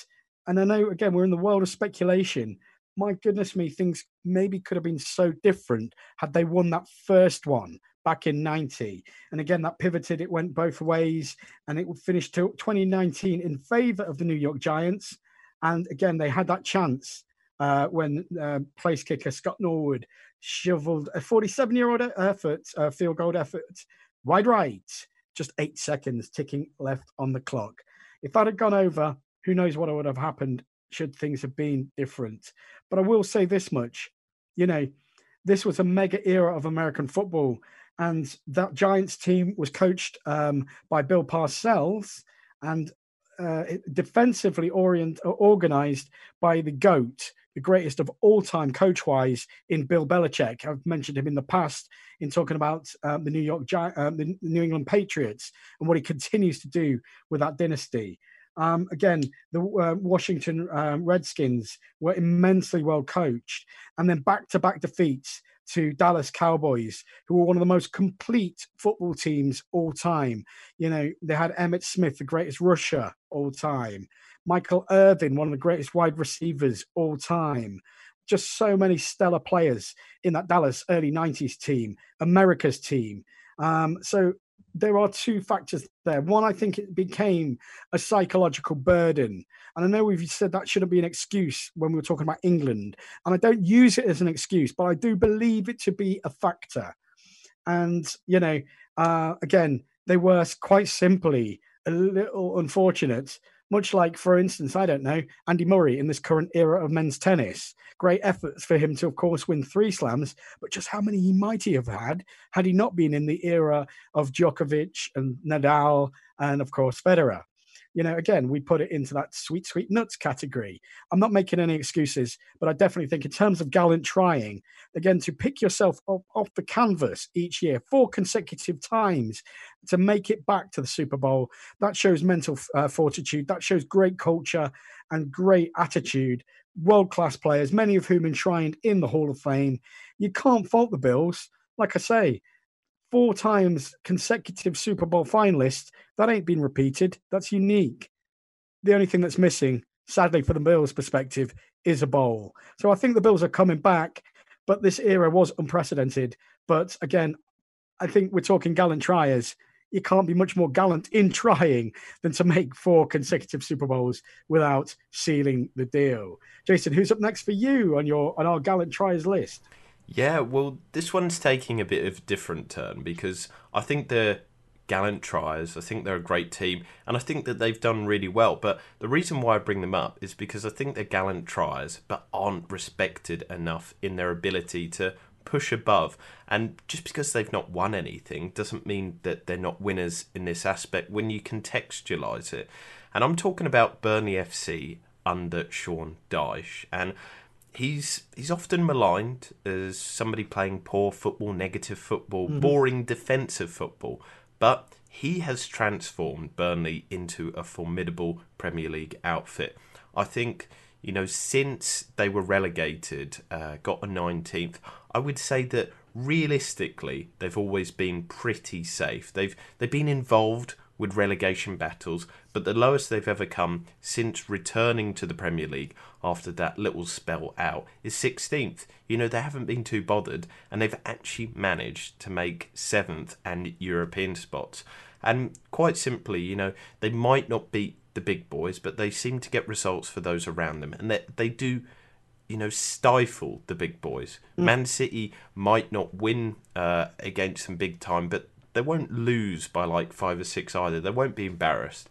And I know, again, we're in the world of speculation. My goodness me, things maybe could have been so different had they won that first one back in ninety. And again, that pivoted, it went both ways, and it would finish to twenty nineteen in favor of the New York Giants. And again, they had that chance uh, when uh, place kicker Scott Norwood shoveled a forty-seven-year-old effort, uh, field goal effort, wide right, just eight seconds ticking left on the clock. If that had gone over, who knows what would have happened should things have been different. But I will say this much, you know, this was a mega era of American football, and that Giants team was coached um, by Bill Parcells and uh, defensively orient, organized by the GOAT, the greatest of all time coach-wise in Bill Belichick. I've mentioned him in the past in talking about um, the New York Gi- uh, the New England Patriots and what he continues to do with that dynasty. Um, again, the uh, Washington uh, Redskins were immensely well coached, and then back-to-back defeats to Dallas Cowboys, who were one of the most complete football teams all time. You know, they had Emmitt Smith, the greatest rusher all time. Michael Irvin, one of the greatest wide receivers all time. Just so many stellar players in that Dallas early nineties team, America's team. Um, so there are two factors there. One, I think it became a psychological burden. And I know we've said that shouldn't be an excuse when we were talking about England. And I don't use it as an excuse, but I do believe it to be a factor. And, you know, uh, again, they were quite simply a little unfortunate, much like, for instance, I don't know, Andy Murray in this current era of men's tennis. Great efforts for him to, of course, win three slams, but just how many he might he have had had he not been in the era of Djokovic and Nadal and, of course, Federer. You know, again, we put it into that sweet, sweet nuts category. I'm not making any excuses, but I definitely think in terms of gallant trying, again, to pick yourself up off the canvas each year, four consecutive times to make it back to the Super Bowl, that shows mental uh, fortitude. That shows great culture and great attitude. World-class players, many of whom enshrined in the Hall of Fame. You can't fault the Bills. Like I say, four times consecutive Super Bowl finalists, that ain't been repeated. That's unique. The only thing that's missing, sadly, for the Bills' perspective, is a bowl. So I think the Bills are coming back, but this era was unprecedented. But again, I think we're talking gallant triers. You can't be much more gallant in trying than to make four consecutive Super Bowls without sealing the deal. Jason, who's up next for you on your on our gallant triers list? Yeah, well, this one's taking a bit of a different turn because I think they're gallant tries. I think they're a great team, and I think that they've done really well. But the reason why I bring them up is because I think they're gallant tries, but aren't respected enough in their ability to push above. And just because they've not won anything doesn't mean that they're not winners in this aspect when you contextualise it. And I'm talking about Burnley F C under Sean Dyche. And He's he's often maligned as somebody playing poor football, negative football, mm-hmm. boring defensive football. But he has transformed Burnley into a formidable Premier League outfit. I think, you know, since they were relegated, uh, got a nineteenth, I would say that realistically they've always been pretty safe. They've they've been involved with relegation battles, but the lowest they've ever come since returning to the Premier League after that little spell out is sixteenth. You know, they haven't been too bothered, and they've actually managed to make seventh and European spots. And quite simply, you know, they might not beat the big boys, but they seem to get results for those around them, and they, they do, you know, stifle the big boys. Mm. Man City might not win uh, against them big time, but they won't lose by like five or six either. They won't be embarrassed.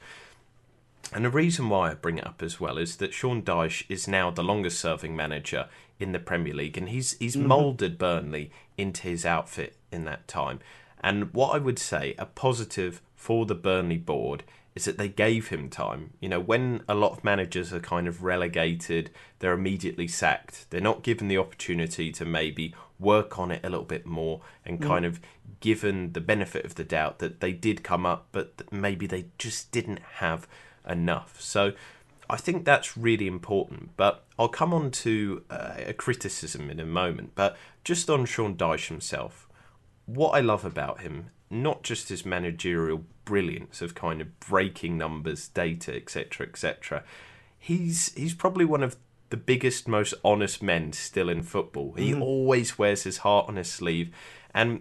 And the reason why I bring it up as well is that Sean Dyche is now the longest serving manager in the Premier League, and he's he's mm-hmm. moulded Burnley into his outfit in that time. And what I would say, a positive for the Burnley board, is that they gave him time. You know, when a lot of managers are kind of relegated, they're immediately sacked. They're not given the opportunity to maybe work on it a little bit more and kind mm. of given the benefit of the doubt that they did come up, but that maybe they just didn't have enough. So I think that's really important. But I'll come on to uh, a criticism in a moment. But just on Sean Dyche himself, what I love about him, not just his managerial brilliance of kind of breaking numbers, data, et cetera, et cetera, he's he's probably one of the biggest, most honest men still in football. He Mm-hmm. always wears his heart on his sleeve, and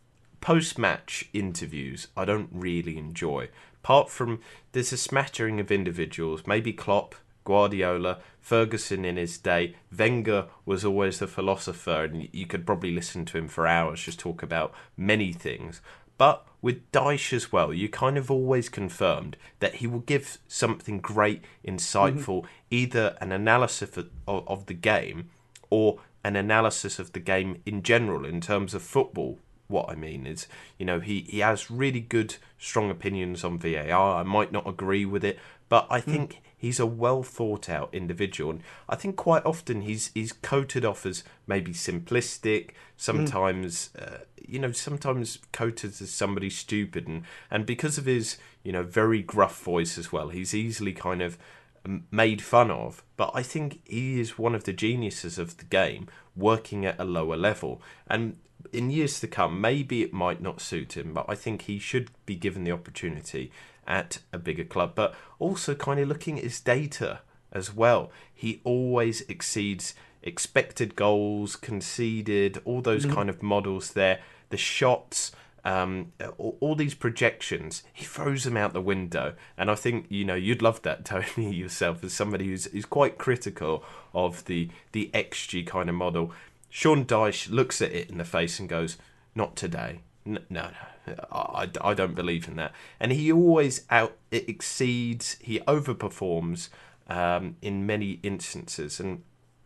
post-match interviews I don't really enjoy. Apart from there's a smattering of individuals, maybe Klopp, Guardiola, Ferguson in his day. Wenger was always the philosopher, and you could probably listen to him for hours, just talk about many things. But with Dyche as well, you kind of always confirmed that he will give something great, insightful, either an analysis of, of, of the game or an analysis of the game in general in terms of football. What I mean is, you know, he, he has really good, strong opinions on V A R. I might not agree with it, but I think he's a well thought out individual. And I think quite often he's he's coated off as maybe simplistic, sometimes, uh, you know, sometimes coated as somebody stupid. And, and because of his, you know, very gruff voice as well, he's easily kind of made fun of. But I think he is one of the geniuses of the game, working at a lower level. And in years to come, maybe it might not suit him, but I think he should be given the opportunity at a bigger club. But also kind of looking at his data as well, he always exceeds expected goals, conceded, all those kind of models there, the shots, um, all, all these projections, he throws them out the window. And I think, you know, you'd love that, Tony, yourself, as somebody who's, who's quite critical of the, the X G kind of model. Sean Dyche looks at it in the face and goes, not today. No, no, no. I, I don't believe in that. And he always out it exceeds, he overperforms um, in many instances. And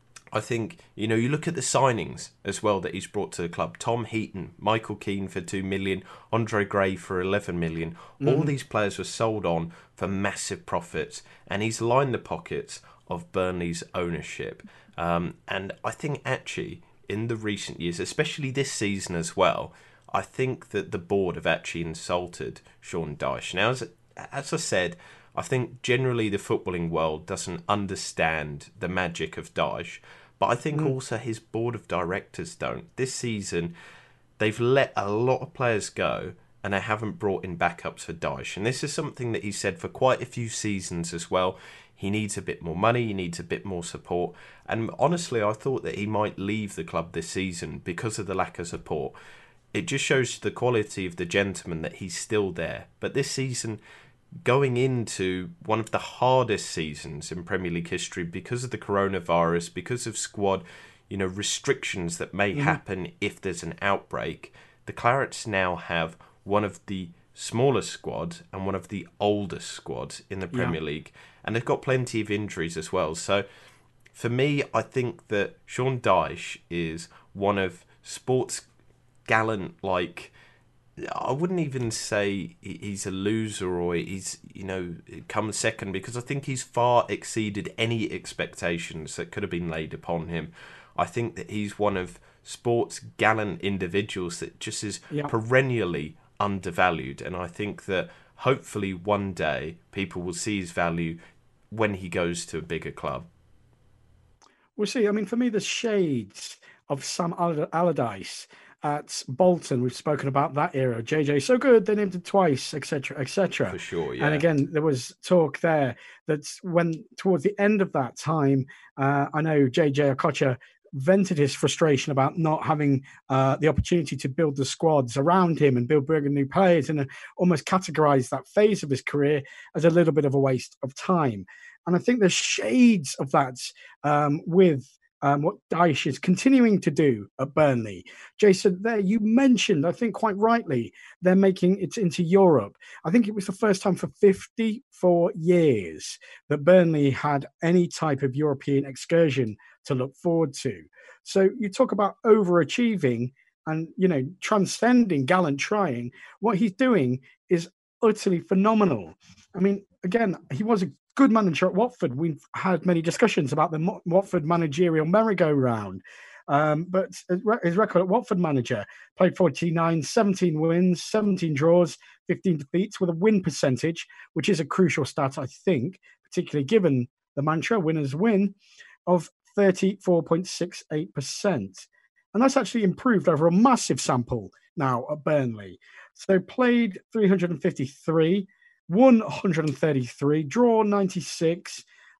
I think, you know, you look at the signings as well that he's brought to the club. Tom Heaton, Michael Keane for two million, Andre Gray for eleven million. Mm-hmm. All these players were sold on for massive profits. And he's lined the pockets of Burnley's ownership. Um, and I think actually, in the recent years, especially this season as well, I think that the board have actually insulted Sean Dyche. Now, as, as I said, I think generally the footballing world doesn't understand the magic of Dyche, but I think mm. also his board of directors don't. This season, they've let a lot of players go, and they haven't brought in backups for Dyche. And this is something that he said for quite a few seasons as well. He needs a bit more money, he needs a bit more support. And honestly, I thought that he might leave the club this season because of the lack of support. It just shows the quality of the gentleman that he's still there. But this season, going into one of the hardest seasons in Premier League history because of the coronavirus, because of squad, you know, restrictions that may mm. happen if there's an outbreak, the Clarets now have one of the smallest squads and one of the oldest squads in the Premier yeah. League. And they've got plenty of injuries as well. So for me, I think that Sean Dyche is one of sports gallant, like, I wouldn't even say he's a loser or he's, you know, comes second, because I think he's far exceeded any expectations that could have been laid upon him. I think that he's one of sports gallant individuals that just is yeah. perennially undervalued. And I think that hopefully one day people will see his value when he goes to a bigger club. We'll see. I mean, for me, the shades of Sam Allardyce at Bolton, we've spoken about that era. J J, so good, they named him twice, et cetera, et cetera. For sure, yeah. And again, there was talk there that when, towards the end of that time, uh, I know J J Okocha vented his frustration about not having uh, the opportunity to build the squads around him and build bigger new players, and uh, almost categorized that phase of his career as a little bit of a waste of time. And I think there's shades of that um, with um, what Dyche is continuing to do at Burnley. Jason, there you mentioned, I think quite rightly, they're making it into Europe. I think it was the first time for fifty-four years that Burnley had any type of European excursion to look forward to. So you talk about overachieving and, you know, transcending gallant trying. What he's doing is utterly phenomenal. I mean, again, he was a good manager at Watford. We've had many discussions about the Mo- Watford managerial merry-go-round. Um, but his record at Watford manager, played forty-nine, seventeen wins, seventeen draws, fifteen defeats, with a win percentage, which is a crucial stat, I think, particularly given the mantra, winners win, of thirty-four point six eight percent. And that's actually improved over a massive sample now at Burnley. So played three hundred fifty-three, won one hundred thirty-three, draw ninety-six,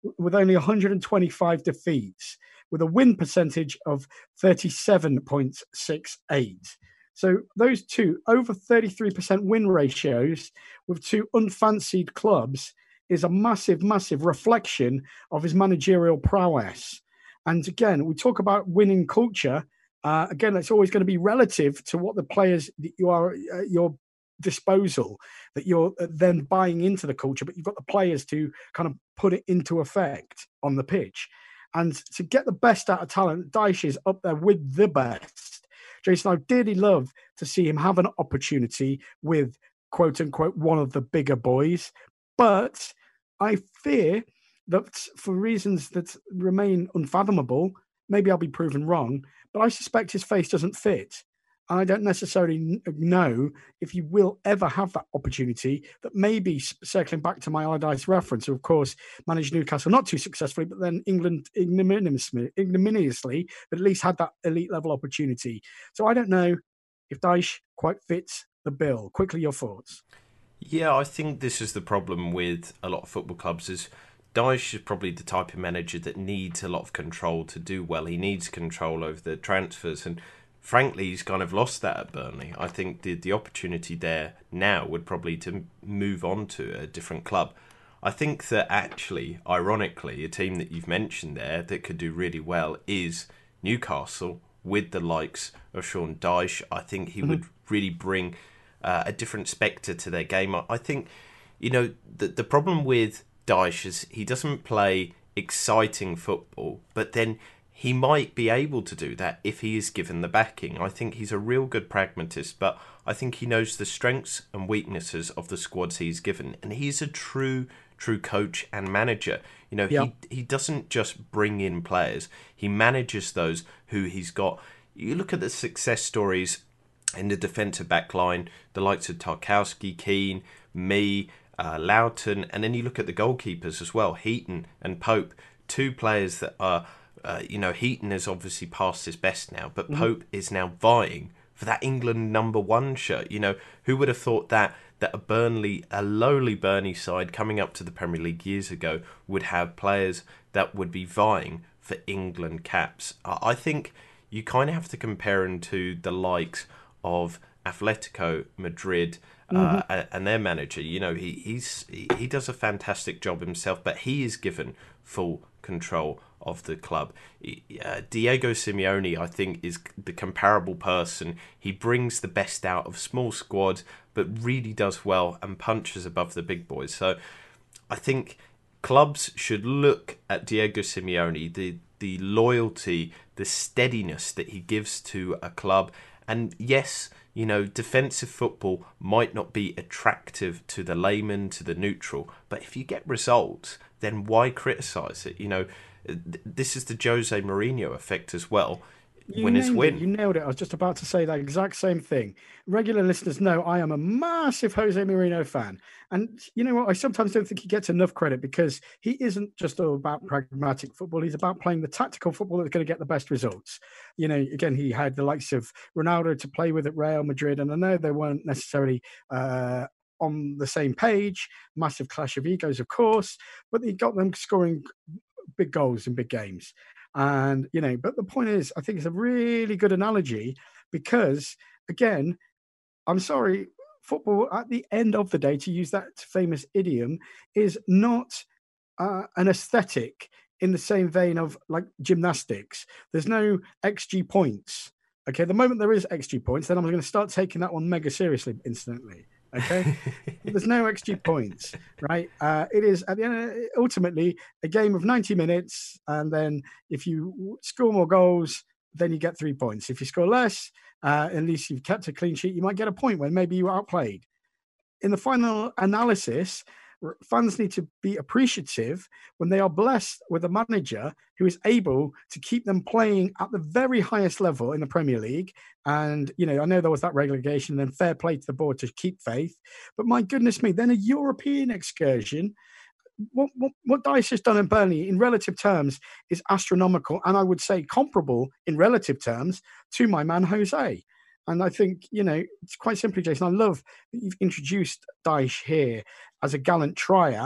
with only one hundred twenty-five defeats, with a win percentage of thirty-seven point six eight. So those two, over thirty-three percent win ratios with two unfancied clubs, is a massive, massive reflection of his managerial prowess. And again, we talk about winning culture. Uh, again, it's always going to be relative to what the players that you are at your disposal, that you're then buying into the culture, but you've got the players to kind of put it into effect on the pitch. And to get the best out of talent, Dyche is up there with the best. Jason, I'd dearly love to see him have an opportunity with, quote unquote, one of the bigger boys. But I fear that for reasons that remain unfathomable, maybe I'll be proven wrong, but I suspect his face doesn't fit. And I don't necessarily know if you will ever have that opportunity. That maybe, circling back to my Allardyce reference, who of course managed Newcastle not too successfully, but then England ignominiously, ignominiously, but at least had that elite level opportunity. So I don't know if Dyche quite fits the bill. Quickly, your thoughts. Yeah, I think this is the problem with a lot of football clubs is Dyche is probably the type of manager that needs a lot of control to do well. He needs control over the transfers, and frankly, he's kind of lost that at Burnley. I think the the opportunity there now would probably to move on to a different club. I think that actually, ironically, a team that you've mentioned there that could do really well is Newcastle with the likes of Sean Dyche. I think he mm-hmm. would really bring uh, a different spectre to their game. I think, you know, the the problem with Dyche is he doesn't play exciting football, but then he might be able to do that if he is given the backing. I think he's a real good pragmatist, but I think he knows the strengths and weaknesses of the squads he's given, and he's a true, true coach and manager. You know, yeah. he he doesn't just bring in players; he manages those who he's got. You look at the success stories in the defensive back line, the likes of Tarkowski, Keane, Mee, uh, Loughton, and then you look at the goalkeepers as well, Heaton and Pope, two players that are. Uh, you know, Heaton has obviously passed his best now, but mm-hmm. Pope is now vying for that England number one shirt. You know, who would have thought that that a Burnley, a lowly Burnley side coming up to the Premier League years ago would have players that would be vying for England caps? I think you kind of have to compare him to the likes of Atletico Madrid uh, mm-hmm. and their manager. You know, he he's he, he does a fantastic job himself, but he is given full control of the club. Uh, Diego Simeone, I think, is the comparable person. He brings the best out of small squads, but really does well and punches above the big boys. So I think clubs should look at Diego Simeone, the the loyalty, the steadiness that he gives to a club. And yes, you know, defensive football might not be attractive to the layman, to the neutral, but if you get results, then why criticise it? You know, this is the Jose Mourinho effect as well. You Winners win. It. You nailed it. I was just about to say that exact same thing. Regular listeners know I am a massive Jose Mourinho fan. And you know what? I sometimes don't think he gets enough credit because he isn't just all about pragmatic football. He's about playing the tactical football that's going to get the best results. You know, again, he had the likes of Ronaldo to play with at Real Madrid. And I know they weren't necessarily uh, on the same page. Massive clash of egos, of course. But he got them scoring big goals in big games. And, you know, but the point is, I think it's a really good analogy because, again, I'm sorry, football at the end of the day, to use that famous idiom, is not uh, an aesthetic in the same vein of like gymnastics. There's no X G points. Okay, the moment there is X G points, then I'm going to start taking that one mega seriously instantly. Okay, there's no X G points, right? Uh, it is at the end, ultimately a game of ninety minutes, and then if you score more goals, then you get three points. If you score less, uh, at least you've kept a clean sheet. You might get a point when maybe you were outplayed. In the final analysis, fans need to be appreciative when they are blessed with a manager who is able to keep them playing at the very highest level in the Premier League. And, you know, I know there was that relegation and then fair play to the board to keep faith. But my goodness me, then a European excursion. What, what, what Dyche has done in Burnley in relative terms is astronomical. And I would say comparable in relative terms to my man, Jose. And I think, you know, it's quite simply, Jason, I love that you've introduced Dyche here as a gallant trier.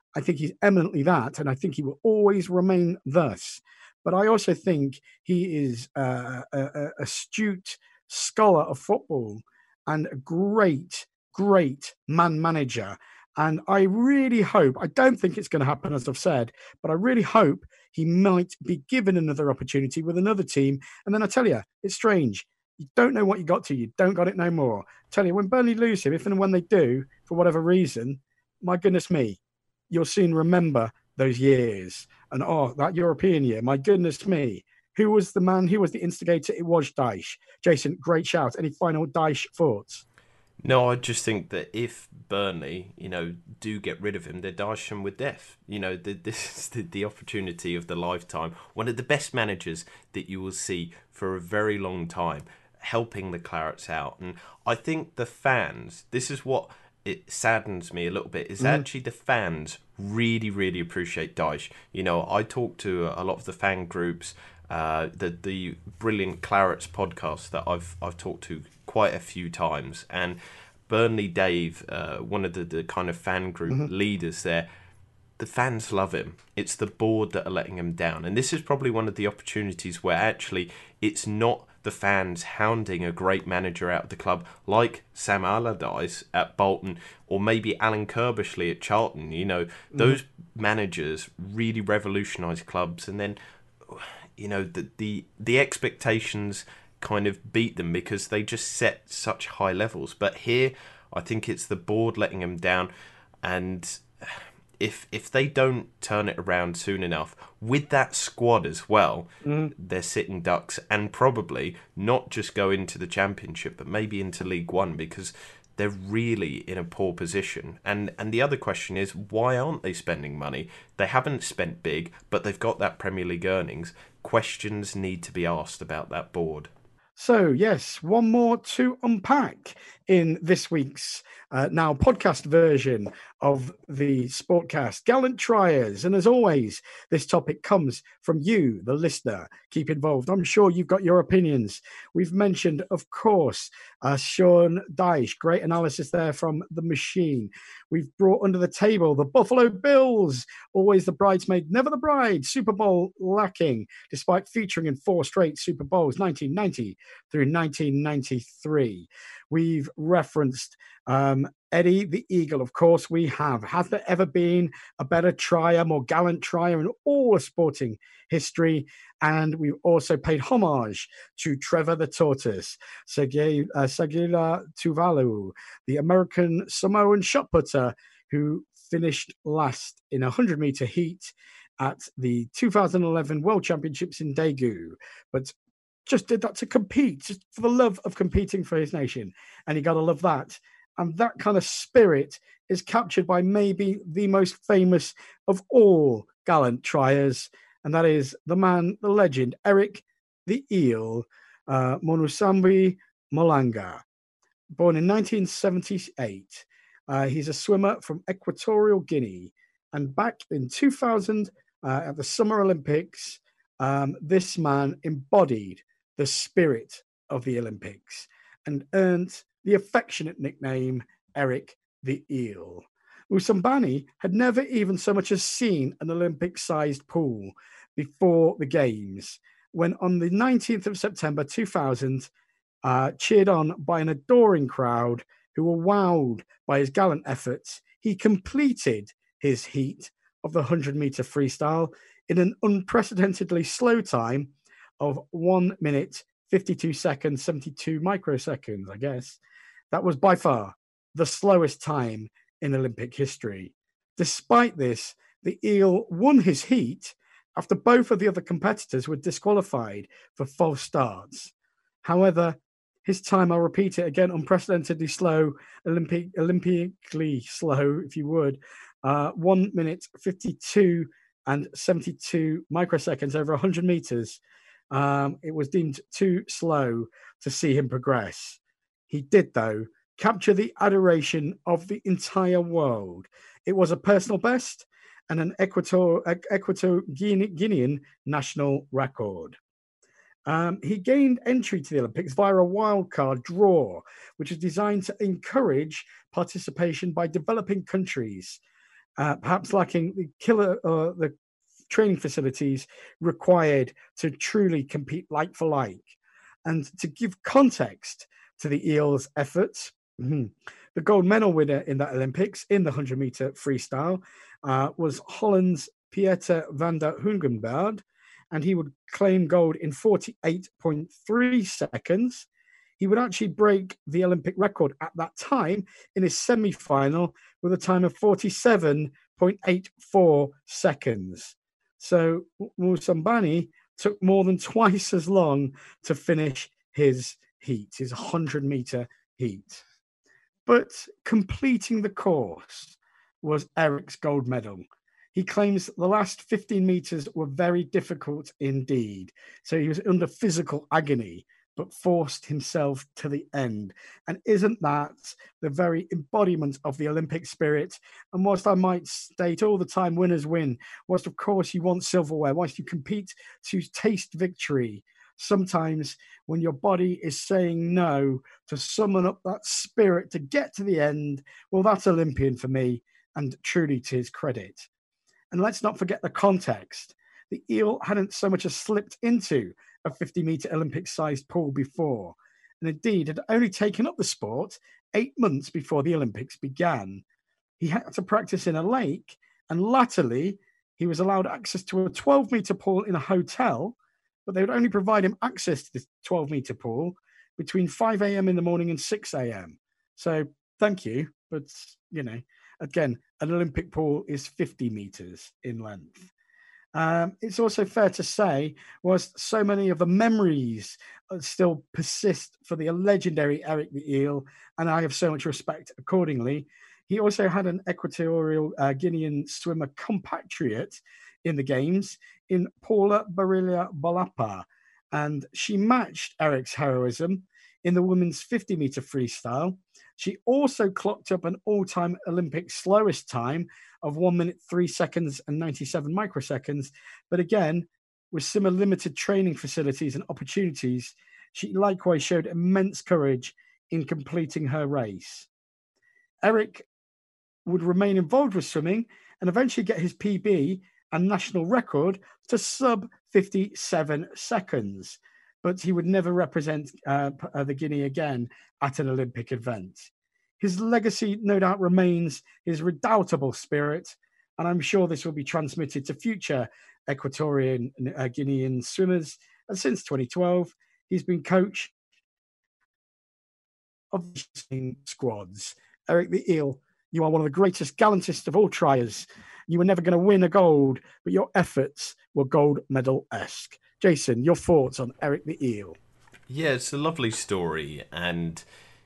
I think he's eminently that, and I think he will always remain thus. But I also think he is uh, a, a astute scholar of football and a great, great man manager. And I really hope, I don't think it's going to happen, as I've said, but I really hope he might be given another opportunity with another team. And then I tell you, it's strange. You don't know what you got to, you don't got it no more. I tell you, when Burnley lose him, if and when they do, for whatever reason, my goodness me, you'll soon remember those years. And oh, that European year, my goodness me. Who was the man, who was the instigator? It was Dyche. Jason, great shout. Any final Dyche thoughts? No, I just think that if Burnley, you know, do get rid of him, they dash him with death. You know, the, this is the, the opportunity of the lifetime. One of the best managers that you will see for a very long time, helping the Clarets out. And I think the fans, this is what it saddens me a little bit, is mm. actually the fans really, really appreciate Dyche. You know, I talk to a lot of the fan groups, uh, the the brilliant Clarets podcast that I've I've talked to quite a few times, and Burnley Dave, uh, one of the, the kind of fan group mm-hmm. leaders there, the fans love him. It's the board that are letting him down. And this is probably one of the opportunities where actually it's not the fans hounding a great manager out of the club like Sam Allardyce at Bolton or maybe Alan Kirbishley at Charlton. You know, those mm-hmm. managers really revolutionise clubs, and then, you know, the, the the expectations kind of beat them because they just set such high levels. But here, I think it's the board letting them down, and if if they don't turn it around soon enough with that squad as well, mm. they're sitting ducks and probably not just go into the Championship, but maybe into League One, because they're really in a poor position. And and the other question is, why aren't they spending money? They haven't spent big, but they've got that Premier League earnings. Questions need to be asked about that board. So, yes, one more to unpack in this week's uh, now podcast version of the Sportcast, Gallant Triers. And as always, this topic comes from you, the listener. Keep involved. I'm sure you've got your opinions. We've mentioned, of course, uh, Sean Dyche. Great analysis there from The Machine. We've brought under the table the Buffalo Bills, always the bridesmaid, never the bride, Super Bowl lacking, despite featuring in four straight Super Bowls, nineteen ninety through nineteen ninety-three. We've referenced um, Eddie the Eagle, of course we have. Has there ever been a better trier, more gallant trier in all of sporting history? And we've also paid homage to Trevor the Tortoise, Sergei uh, Sagila Tuvalu, the American Samoan shot putter who finished last in a one hundred meter heat at the two thousand eleven World Championships in Daegu. But just did that to compete, just for the love of competing for his nation. And you got to love that. And that kind of spirit is captured by maybe the most famous of all gallant triers, and that is the man, the legend, Eric the Eel uh, Monusambi Molanga. Born in nineteen seventy-eight. Uh, he's a swimmer from Equatorial Guinea. And back in two thousand, uh, at the Summer Olympics, um, this man embodied the spirit of the Olympics and earned the affectionate nickname Eric the Eel. Usambani had never even so much as seen an Olympic-sized pool before the Games, when on the nineteenth of September two thousand, uh, cheered on by an adoring crowd who were wowed by his gallant efforts, he completed his heat of the one hundred meter freestyle in an unprecedentedly slow time of one minute, fifty-two seconds, seventy-two microseconds, I guess. That was by far the slowest time in Olympic history. Despite this, the Eel won his heat after both of the other competitors were disqualified for false starts. However, his time, I'll repeat it again, unprecedentedly slow, Olympic, Olympically slow, if you would, uh, one minute, fifty-two and seventy-two microseconds over one hundred meters. Um, it was deemed too slow to see him progress. He did, though, capture the adoration of the entire world. It was a personal best and an Equator, Equator Guinean national record. Um, he gained entry to the Olympics via a wildcard draw, which is designed to encourage participation by developing countries. uh, perhaps lacking the killer or the training facilities required to truly compete like for like. And to give context to the Eels' efforts, mhm, the gold medal winner in the Olympics in the one hundred meter freestyle uh, was Holland's Pieter van der Hoegenberg, and he would claim gold in forty-eight point three seconds. He would actually break the Olympic record at that time in his semi final with a time of forty-seven point eight four seconds. So Moussambani took more than twice as long to finish his heat, his one hundred meter heat. But completing the course was Eric's gold medal. He claims the last fifteen meters were very difficult indeed. So he was under physical agony, but forced himself to the end. And isn't that the very embodiment of the Olympic spirit? And whilst I might state all the time winners win, whilst of course you want silverware, whilst you compete to taste victory, sometimes when your body is saying no, to summon up that spirit to get to the end, well, that's Olympian for me, and truly to his credit. And let's not forget the context. The Eel hadn't so much as slipped into a fifty meter Olympic sized pool before, and indeed had only taken up the sport eight months before the Olympics began. He had to practice in a lake, and latterly, he was allowed access to a twelve meter pool in a hotel, but they would only provide him access to this twelve meter pool between five a.m. in the morning and six a.m. So thank you, but you know, again, an Olympic pool is fifty meters in length. Um, it's also fair to say, was so many of the memories still persist for the legendary Eric the Eel, and I have so much respect accordingly. He also had an Equatorial uh, Guinean swimmer compatriot in the games, in Paula Barilla Bolapa, and she matched Eric's heroism in the women's fifty meter freestyle. She also clocked up an all-time Olympic slowest time of one minute, three seconds and ninety-seven microseconds. But again, with similar limited training facilities and opportunities, she likewise showed immense courage in completing her race. Eric would remain involved with swimming and eventually get his P B and national record to sub fifty-seven seconds. But he would never represent uh, the Guinea again at an Olympic event. His legacy, no doubt, remains his redoubtable spirit, and I'm sure this will be transmitted to future Equatorian uh, Guinean swimmers. And since twenty twelve, he's been coach of the squads. Eric the Eel, you are one of the greatest gallantest of all triers. You were never going to win a gold, but your efforts were gold medal-esque. Jason, your thoughts on Eric the Eel? Yeah, it's a lovely story, and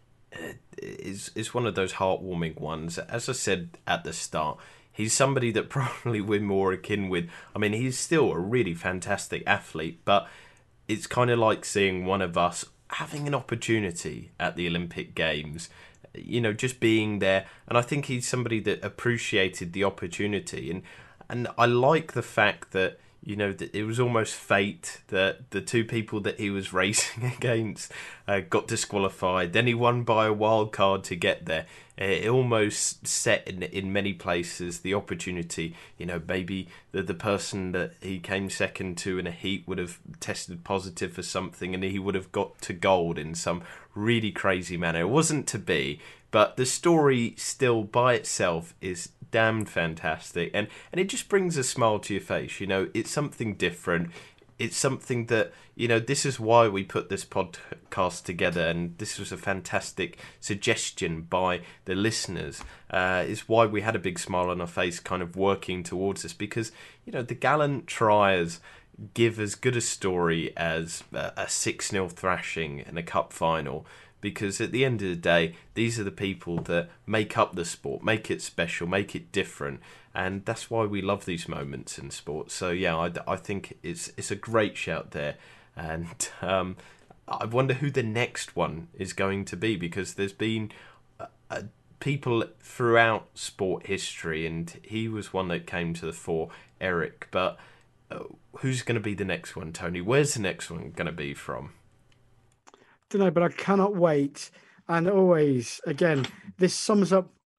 is is one of those heartwarming ones. As I said at the start, he's somebody that probably we're more akin with. I mean, he's still a really fantastic athlete, but it's kind of like seeing one of us having an opportunity at the Olympic Games, you know, just being there. And I think he's somebody that appreciated the opportunity, and and I like the fact that, you know, that it was almost fate that the two people that he was racing against uh, got disqualified. Then he won by a wild card to get there. It almost set in in many places the opportunity. You know, maybe the the person that he came second to in a heat would have tested positive for something, and he would have got to gold in some really crazy manner. It wasn't to be, but the story still by itself is damn fantastic, and and it just brings a smile to your face. You know, it's something different. It's something that, you know, this is why we put this podcast together, and this was a fantastic suggestion by the listeners. Uh, is why we had a big smile on our face kind of working towards this, because, you know, the gallant triers give as good a story as a six nil thrashing in a cup final. Because at the end of the day, these are the people that make up the sport, make it special, make it different. And that's why we love these moments in sport. So, yeah, I, I think it's it's a great shout there. And um, I wonder who the next one is going to be, because there's been uh, uh, people throughout sport history, and he was one that came to the fore, Eric. But uh, who's going to be the next one, Tony? Where's the next one going to be from? Don't know, but I cannot wait. And always, again, this sums up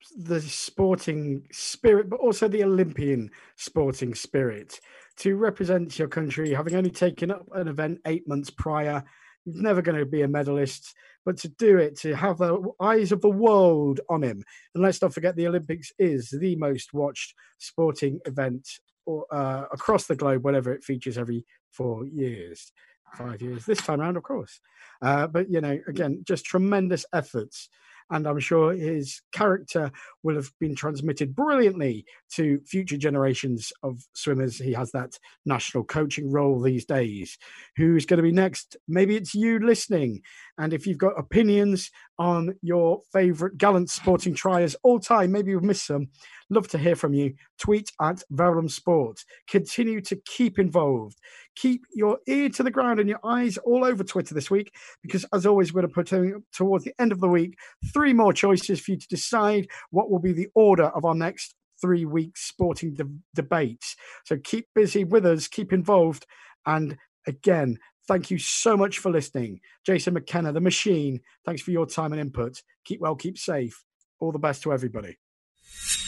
the sporting spirit, but also the Olympian sporting spirit. To represent your country, having only taken up an event eight months prior, you're never going to be a medalist, but to do it, to have the eyes of the world on him. And let's not forget the Olympics is the most watched sporting event or, uh, across the globe, whenever it features every four years, five years, this time around, of course. Uh, but, you know, again, just tremendous efforts. And I'm sure his character will have been transmitted brilliantly to future generations of swimmers. He has that national coaching role these days. Who's going to be next? Maybe it's you listening. And if you've got opinions on your favourite gallant sporting triers all time, maybe you've missed some, love to hear from you. Tweet at Verulam Sport. Continue to keep involved. Keep your ear to the ground and your eyes all over Twitter this week, because as always, we're going to put towards the end of the week three more choices for you to decide what will be the order of our next three week sporting de- debates. So keep busy with us, keep involved. And again, thank you so much for listening. Jason McKenna, the machine, thanks for your time and input. Keep well, keep safe. All the best to everybody.